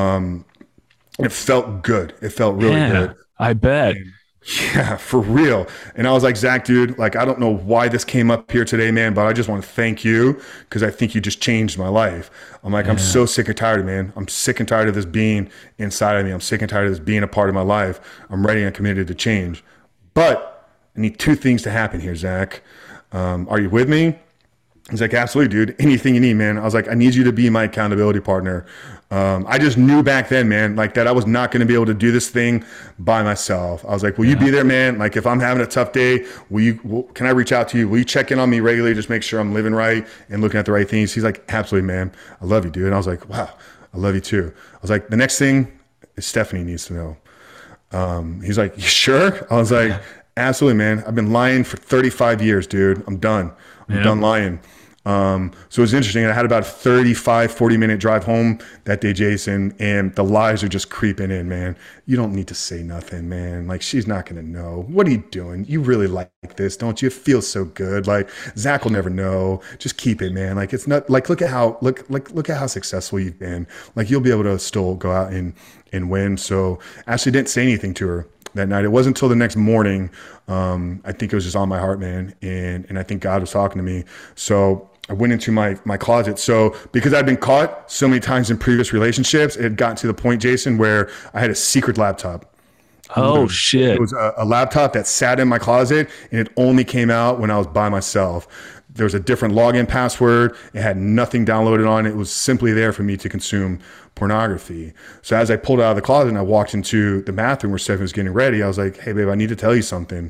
It felt good. It felt really good. I bet. Yeah, for real. And I was like, Zach, dude, like, I don't know why this came up here today, man, but I just want to thank you because I think you just changed my life. I'm like, I'm so sick and tired, man. I'm sick and tired of this being inside of me. I'm sick and tired of this being a part of my life. I'm ready and committed to change. But I need 2 things to happen here, Zach. Are you with me? He's like, absolutely, dude. Anything you need, man. I was like, I need you to be my accountability partner. I just knew back then, man, like that I was not going to be able to do this thing by myself. I was like, will you be there, man? Like if I'm having a tough day, can I reach out to you? Will you check in on me regularly? Just make sure I'm living right and looking at the right things. He's like, absolutely, man. I love you, dude. And I was like, wow, I love you too. I was like, the next thing is Stephanie needs to know. He's like, you sure? I was like, absolutely, man. I've been lying for 35 years, dude. I'm done. I'm done lying. So it was interesting. I had about a 40-minute drive home that day, Jason, and the lies are just creeping in, man. You don't need to say nothing, man. Like, she's not going to know. What are you doing? You really like this, don't you? It feels so good. Like, Zach will never know. Just keep it, man. Like, it's not like, look at how successful you've been. Like, you'll be able to still go out and win. So Ashley didn't say anything to her that night. It wasn't until the next morning. I think it was just on my heart, man. And I think God was talking to me. So I went into my closet. So because I'd been caught so many times in previous relationships, it had gotten to the point, Jason, where I had a secret laptop. Oh, shit. It was a laptop that sat in my closet, and it only came out when I was by myself. There was a different login password. It had nothing downloaded on it. It was simply there for me to consume pornography. So as I pulled it out of the closet and I walked into the bathroom where Stephanie was getting ready, I was like, hey, babe, I need to tell you something.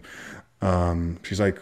She's like,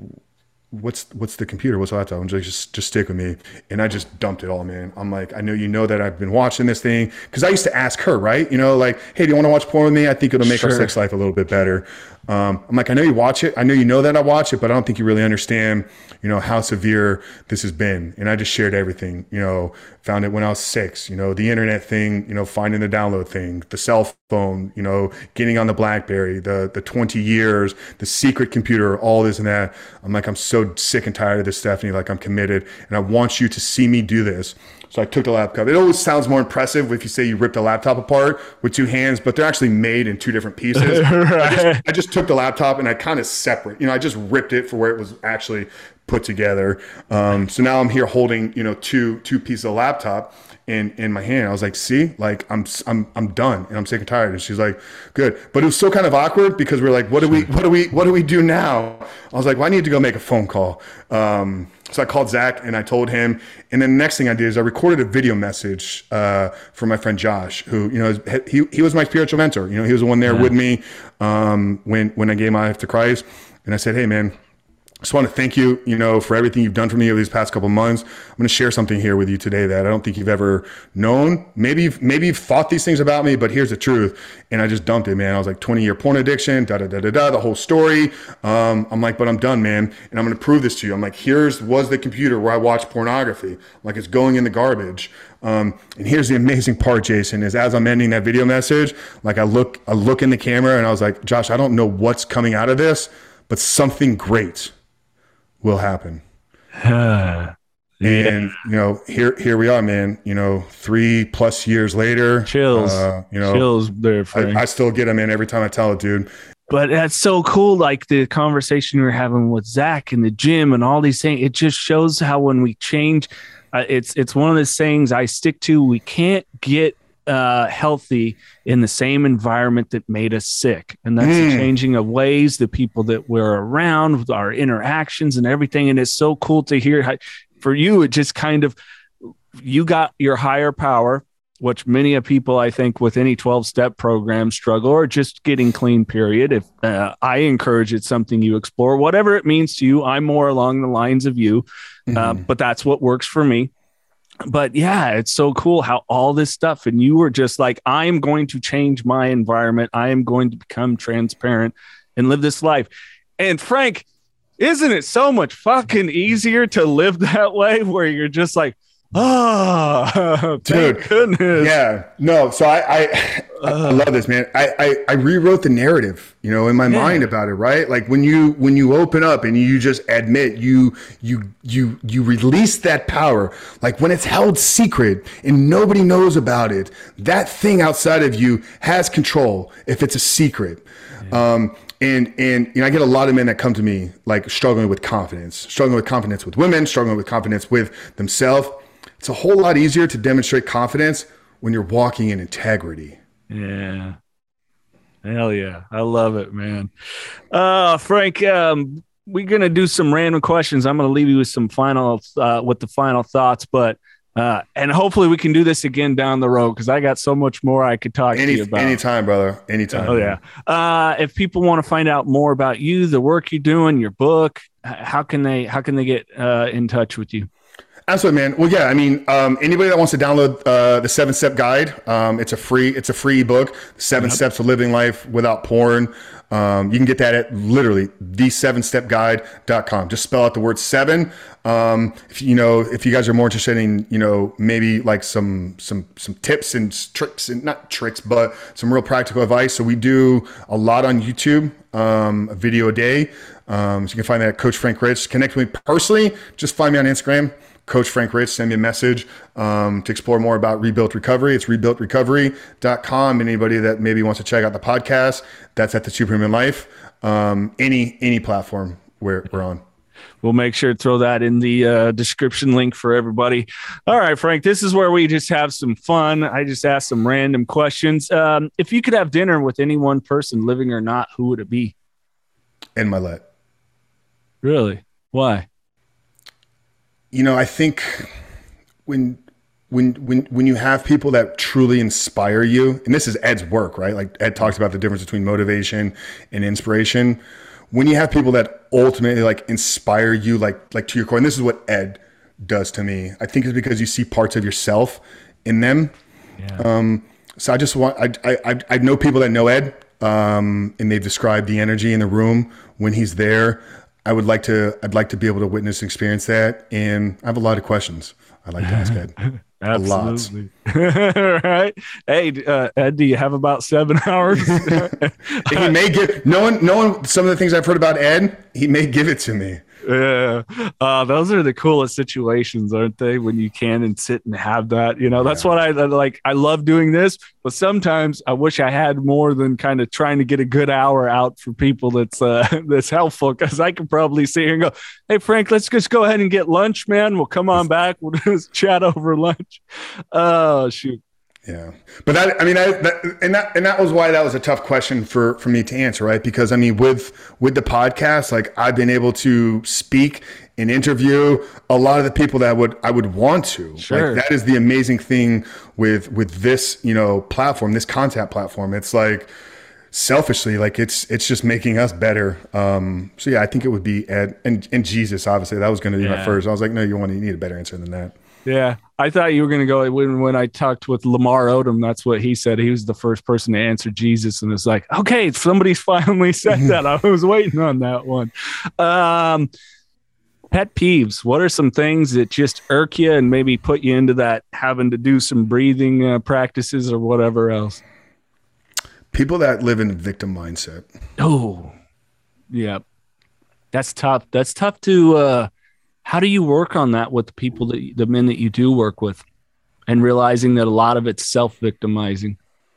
what's the computer? What's the laptop? I'm like, just stick with me. And I just dumped it all, man. I'm like, I know you know that I've been watching this thing. Because I used to ask her, right? You know, like, hey, do you want to watch porn with me? I think it'll make our sex life a little bit better. I'm like, I know you watch it. I know you know that I watch it, but I don't think you really understand, you know, how severe this has been. And I just shared everything, you know, found it when I was 6, you know, the internet thing, you know, finding the download thing, the cell phone, you know, getting on the BlackBerry, the 20 years, the secret computer, all this and that. I'm like, I'm so sick and tired of this, Stephanie. Like, I'm committed and I want you to see me do this. So I took the laptop. It always sounds more impressive if you say you ripped a laptop apart with 2 hands, but they're actually made in 2 different pieces. Right. I just took the laptop and I kind of separate, you know, I just ripped it for where it was actually put together. So now I'm here holding, you know, two pieces of laptop in my hand. I was like, see, like I'm done and I'm sick and tired. And she's like, good. But it was still kind of awkward because we're like, what do we do now? I was like, well, I need to go make a phone call. So I called Zach and I told him, and then the next thing I did is I recorded a video message for my friend Josh, who, you know, he was my spiritual mentor. You know, he was the one there with me when I gave my life to Christ. And I said, hey, man, I just want to thank you, you know, for everything you've done for me over these past couple of months. I'm going to share something here with you today that I don't think you've ever known. Maybe you've thought these things about me, but here's the truth. And I just dumped it, man. I was like, 20-year porn addiction, the whole story. I'm like, but I'm done, man. And I'm going to prove this to you. I'm like, was the computer where I watched pornography. I'm like, it's going in the garbage. And here's the amazing part, Jason, is as I'm ending that video message, like I look in the camera and I was like, Josh, I don't know what's coming out of this, but something great will happen. And you know, here we are, man, you know, 3+ years later, chills, you know, chills there. I still get them in every time I tell it, dude. But that's so cool. Like the conversation we were having with Zach in the gym and all these things, it just shows how when we change, it's one of the sayings I stick to. We can't get healthy in the same environment that made us sick. And that's the changing of ways, the people that we're around, our interactions and everything. And it's so cool to hear how, for you, it just kind of, you got your higher power, which many of people, I think, with any 12-step program struggle, or just getting clean, period. If I encourage it's something you explore, whatever it means to you. I'm more along the lines of you, but that's what works for me. But yeah, it's so cool how all this stuff, and you were just like, I am going to change my environment. I am going to become transparent and live this life. And Frank, isn't it so much fucking easier to live that way, where you're just like, oh, dude, goodness. Yeah, no. So I love this, man. I rewrote the narrative, in my mind about it, right? Like when you open up and you just admit you release that power, like when it's held secret and nobody knows about it, that thing outside of you has control if it's a secret. And I get a lot of men that come to me like struggling with confidence with women, struggling with confidence with themselves. It's a whole lot easier to demonstrate confidence when you're walking in integrity. Yeah. Hell yeah. I love it, man. Frank, we're going to do some random questions. I'm going to leave you with some final thoughts, but and hopefully we can do this again down the road, because I got so much more I could talk to you about. Anytime, brother. Anytime. Oh, yeah. If people want to find out more about you, the work you're doing, your book, how can they get in touch with you? Absolutely, man. Well, yeah, I mean, anybody that wants to download the 7-Step Guide, it's a free ebook, 7 Steps to Living Life Without Porn. You can get that at literally the7stepguide.com. Just spell out the word 7. If you guys are more interested in, maybe like some tips and tricks, and not tricks, but some real practical advice. So we do a lot on YouTube, a video a day. So you can find that at Coach Frank Rich. Connect with me personally. Just find me on Instagram, Coach Frank Rich. Send me a message to explore more about Rebuilt Recovery. It's rebuiltrecovery.com. Anybody that maybe wants to check out the podcast, that's at the Superhuman Life. Any platform we're on. We'll make sure to throw that in the description link for everybody. All right, Frank, this is where we just have some fun. I just asked some random questions. If you could have dinner with any one person, living or not, who would it be? Ed Mylett. Really? Why? I think when you have people that truly inspire you, and this is Ed's work, right? Like Ed talks about the difference between motivation and inspiration. When you have people that ultimately like inspire you, like to your core, and this is what Ed does to me. I think it's because you see parts of yourself in them. Yeah. So I know people that know Ed, and they've described the energy in the room when he's there. I'd like to be able to witness and experience that. And I have a lot of questions I'd like to ask Ed. Absolutely. Right. Hey, Ed, do you have about 7 hours? He may give, knowing some of the things I've heard about Ed, he may give it to me. Yeah. Those are the coolest situations, aren't they? When you can and sit and have that, that's what I like. I love doing this, but sometimes I wish I had more than kind of trying to get a good hour out for people that's helpful. Cause I could probably sit here and go, hey, Frank, let's just go ahead and get lunch, man. We'll come on back. We'll just chat over lunch. Oh, shoot. Yeah. But that was why that was a tough question for me to answer, right? Because with the podcast, like I've been able to speak and interview a lot of the people that I would want to. Sure. Like that is the amazing thing with this, platform, this content platform. It's like selfishly, like it's just making us better. So yeah, I think it would be Ed and Jesus, obviously. That was going to be my first. I was like, no, you need a better answer than that. Yeah, I thought you were going to go when I talked with Lamar Odom. That's what he said. He was the first person to answer Jesus, and it's like, okay, somebody's finally said that. I was waiting on that one. Pet peeves. What are some things that just irk you and maybe put you into that having to do some breathing practices or whatever else? People that live in a victim mindset. Oh, yeah, that's tough. That's tough to. How do you work on that with the men that you do work with, and realizing that a lot of it's self-victimizing?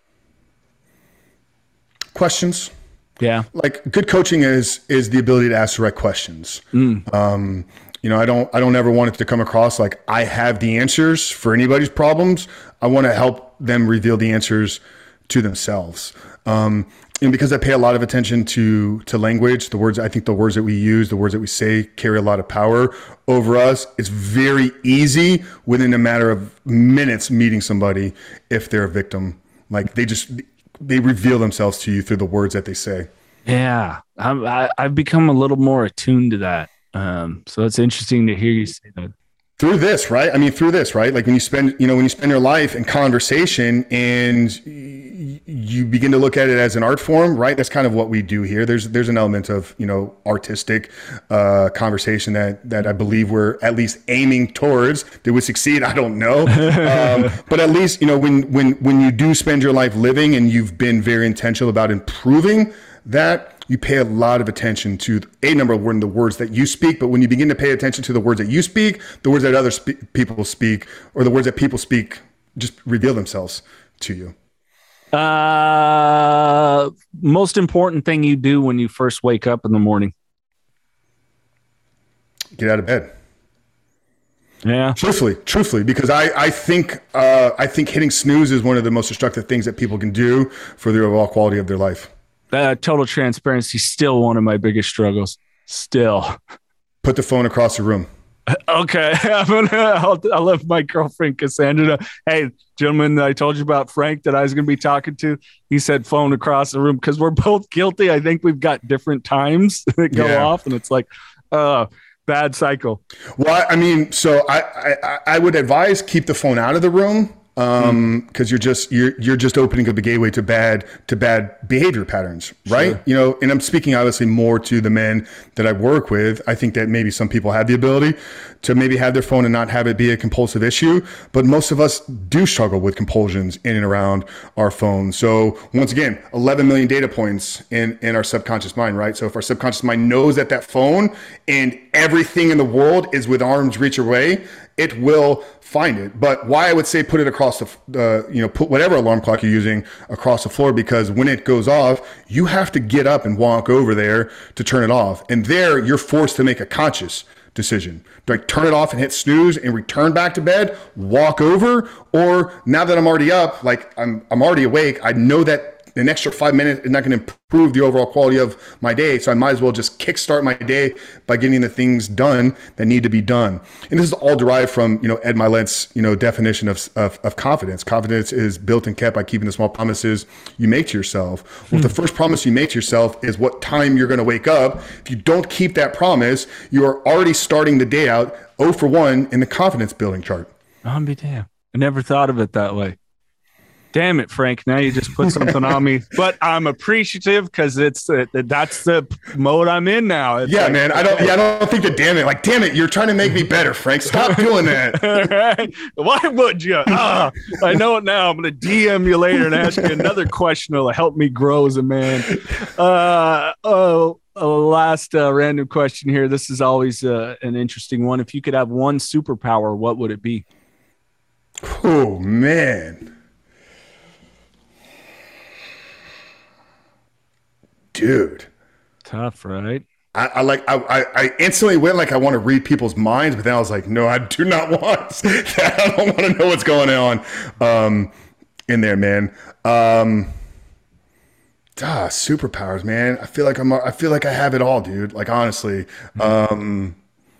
Questions. Yeah. Like good coaching is the ability to ask the right questions. I don't ever want it to come across like I have the answers for anybody's problems. I want to help them reveal the answers to themselves. And because I pay a lot of attention to language, I think the words that we use, the words that we say carry a lot of power over us. It's very easy within a matter of minutes meeting somebody if they're a victim. Like they reveal themselves to you through the words that they say. Yeah, I've become a little more attuned to that. So it's interesting to hear you say that. Through this, right? I mean, Like when you spend your life in conversation and you begin to look at it as an art form, right? That's kind of what we do here. There's an element of, artistic conversation that I believe we're at least aiming towards. Did we succeed? I don't know. But at least, when you do spend your life living and you've been very intentional about improving that, you pay a lot of attention to number one, the words that you speak, but when you begin to pay attention to the words that you speak, the words that other people speak, or the words that people speak just reveal themselves to you. Most important thing you do when you first wake up in the morning? Get out of bed. Yeah. Truthfully, because I think hitting snooze is one of the most destructive things that people can do for the overall quality of their life. Total transparency, still one of my biggest struggles. Still. Put the phone across the room. Okay. I'll let my girlfriend Cassandra know. Hey, gentlemen, I told you about Frank that I was going to be talking to. He said phone across the room because we're both guilty. I think we've got different times that go off, and it's like, bad cycle. Well, I mean, so I would advise keep the phone out of the room. Because you're just opening up a gateway to bad behavior patterns, right? Sure. And I'm speaking obviously more to the men that I work with. I think that maybe some people have the ability to maybe have their phone and not have it be a compulsive issue, but most of us do struggle with compulsions in and around our phones. So once again, 11 million data points in our subconscious mind, right? So if our subconscious mind knows that phone and everything in the world is with arm's reach away, it will find it. But why I would say put it across put whatever alarm clock you're using across the floor, because when it goes off, you have to get up and walk over there to turn it off. And there you're forced to make a conscious decision. Like turn it off and hit snooze and return back to bed, walk over, or now that I'm already up, like I'm already awake, I know that an extra 5 minutes is not going to improve the overall quality of my day. So I might as well just kickstart my day by getting the things done that need to be done. And this is all derived from, Ed Mylett's, definition of confidence. Confidence is built and kept by keeping the small promises you make to yourself. Well, if the first promise you make to yourself is what time you're going to wake up, if you don't keep that promise, you are already starting the day out 0 for 1 in the confidence building chart. I'll be damned. I never thought of it that way. Damn it, Frank. Now you just put something on me. But I'm appreciative because that's the mode I'm in now. It's yeah, like, man. I don't think that damn it. Like, damn it, you're trying to make me better, Frank. Stop doing that. Why would you? I know it now. I'm going to DM you later and ask you another question that'll help me grow as a man. Last random question here. This is always an interesting one. If you could have one superpower, what would it be? Oh, man. Dude, tough, right? I instantly went like I want to read people's minds, but then I was like, no, I do not want that. I don't want to know what's going on in there, man. Superpowers, man. I feel like I have it all, dude. Like honestly, time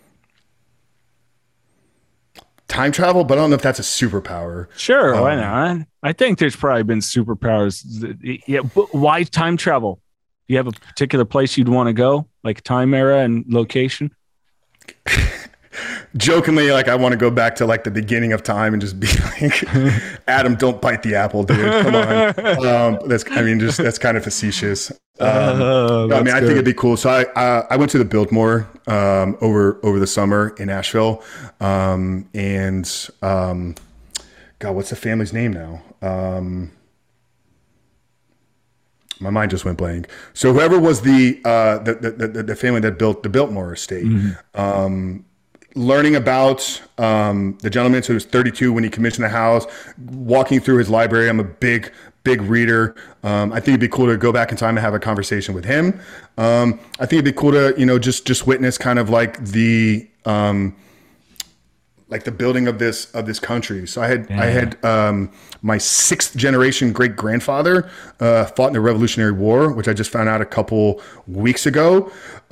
travel, but I don't know if that's a superpower. Sure, why not? I think there's probably been superpowers. Yeah, but why time travel? Do you have a particular place you'd want to go, like time era and location? Jokingly, like I want to go back to like the beginning of time and just be like, Adam, don't bite the apple, dude. Come on. That's kind of facetious. I think it'd be cool. So I went to the Biltmore over the summer in Asheville, and God, what's the family's name now? My mind just went blank. So whoever was the family that built the Biltmore estate, learning about the gentleman who was 32 when he commissioned the house, walking through his library. I'm a big reader. I think it'd be cool to go back in time and have a conversation with him. I think it'd be cool to just witness kind of like the like the building of this country. So I had my 6th generation great grandfather fought in the Revolutionary War, which I just found out a couple weeks ago.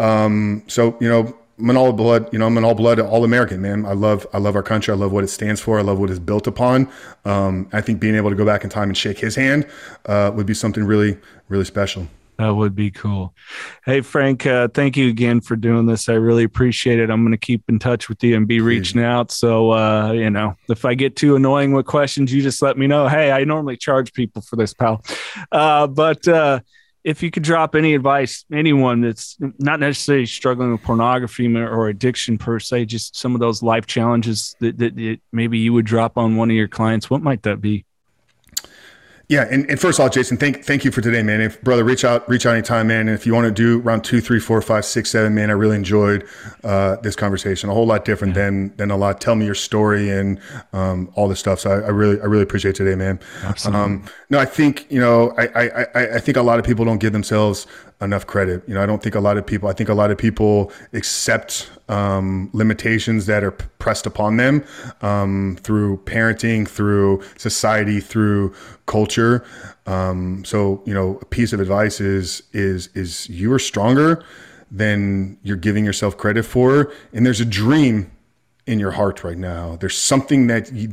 So I'm an all blood, I'm an all blood, all American, man. I love our country. I love what it stands for. I love what it's built upon. I think being able to go back in time and shake his hand would be something really, really special. That would be cool. Hey, Frank, thank you again for doing this. I really appreciate it. I'm going to keep in touch with you and be reaching out. So, if I get too annoying with questions, you just let me know. Hey, I normally charge people for this, pal. But if you could drop any advice, anyone that's not necessarily struggling with pornography or addiction per se, just some of those life challenges that maybe you would drop on one of your clients, what might that be? Yeah. And first of all, Jason, thank you for today, man. Brother, reach out anytime, man. And if you want to do round 2, 3, 4, 5, 6, 7, man, I really enjoyed this conversation. A whole lot different than a lot. Tell me your story and all this stuff. So I really appreciate today, man. Absolutely. No, I think, I think a lot of people don't give themselves enough credit. I think a lot of people accept limitations that are pressed upon them through parenting, through society, through culture. So a piece of advice is you are stronger than you're giving yourself credit for, and there's a dream in your heart right now. There's something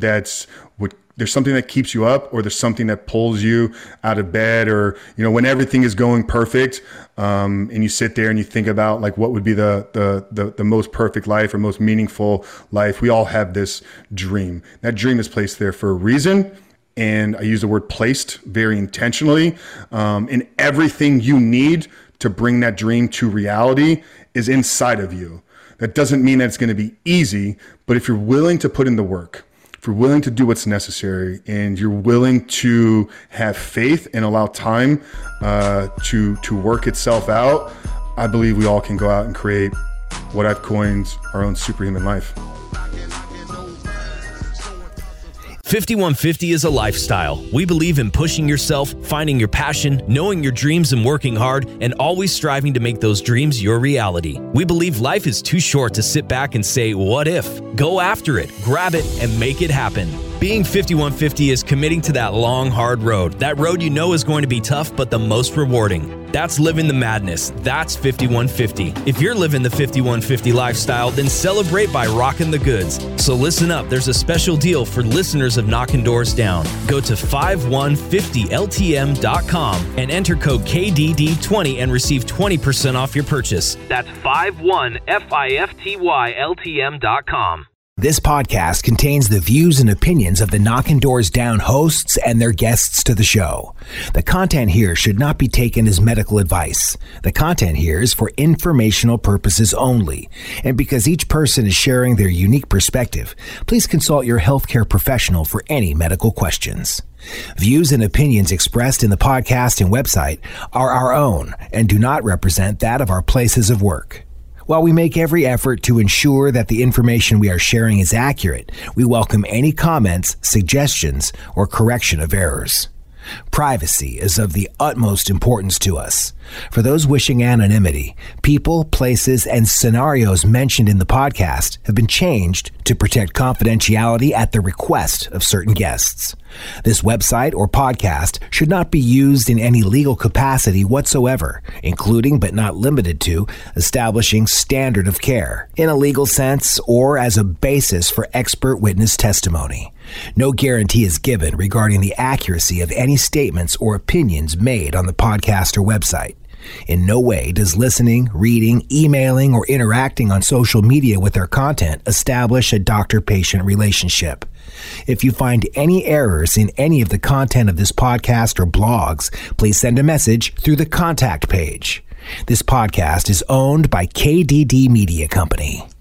there's something that keeps you up, or there's something that pulls you out of bed, or, when everything is going perfect, and you sit there and you think about like what would be the most perfect life or most meaningful life. We all have this dream. That dream is placed there for a reason. And I use the word placed very intentionally. And everything you need to bring that dream to reality is inside of you. That doesn't mean that it's going to be easy, but if you're willing to put in the work, if you're willing to do what's necessary, and you're willing to have faith and allow time to work itself out, I believe we all can go out and create what I've coined our own superhuman life. 5150 is a lifestyle. We believe in pushing yourself, finding your passion, knowing your dreams and working hard, and always striving to make those dreams your reality. We believe life is too short to sit back and say, what if? Go after it, grab it, and make it happen. Being 5150 is committing to that long, hard road. That road you know is going to be tough, but the most rewarding. That's living the madness. That's 5150. If you're living the 5150 lifestyle, then celebrate by rocking the goods. So listen up. There's a special deal for listeners of Knocking Doors Down. Go to 5150ltm.com and enter code KDD20 and receive 20% off your purchase. That's 5150ltm.com. This podcast contains the views and opinions of the Knocking Doors Down hosts and their guests to the show. The content here should not be taken as medical advice. The content here is for informational purposes only. And because each person is sharing their unique perspective, please consult your healthcare professional for any medical questions. Views and opinions expressed in the podcast and website are our own and do not represent that of our places of work. While we make every effort to ensure that the information we are sharing is accurate, we welcome any comments, suggestions, or correction of errors. Privacy is of the utmost importance to us. For those wishing anonymity, people, places, and scenarios mentioned in the podcast have been changed to protect confidentiality at the request of certain guests. This website or podcast should not be used in any legal capacity whatsoever, including but not limited to establishing standard of care in a legal sense or as a basis for expert witness testimony. No guarantee is given regarding the accuracy of any statements or opinions made on the podcast or website. In no way does listening, reading, emailing, or interacting on social media with our content establish a doctor-patient relationship. If you find any errors in any of the content of this podcast or blogs, please send a message through the contact page. This podcast is owned by KDD Media Company.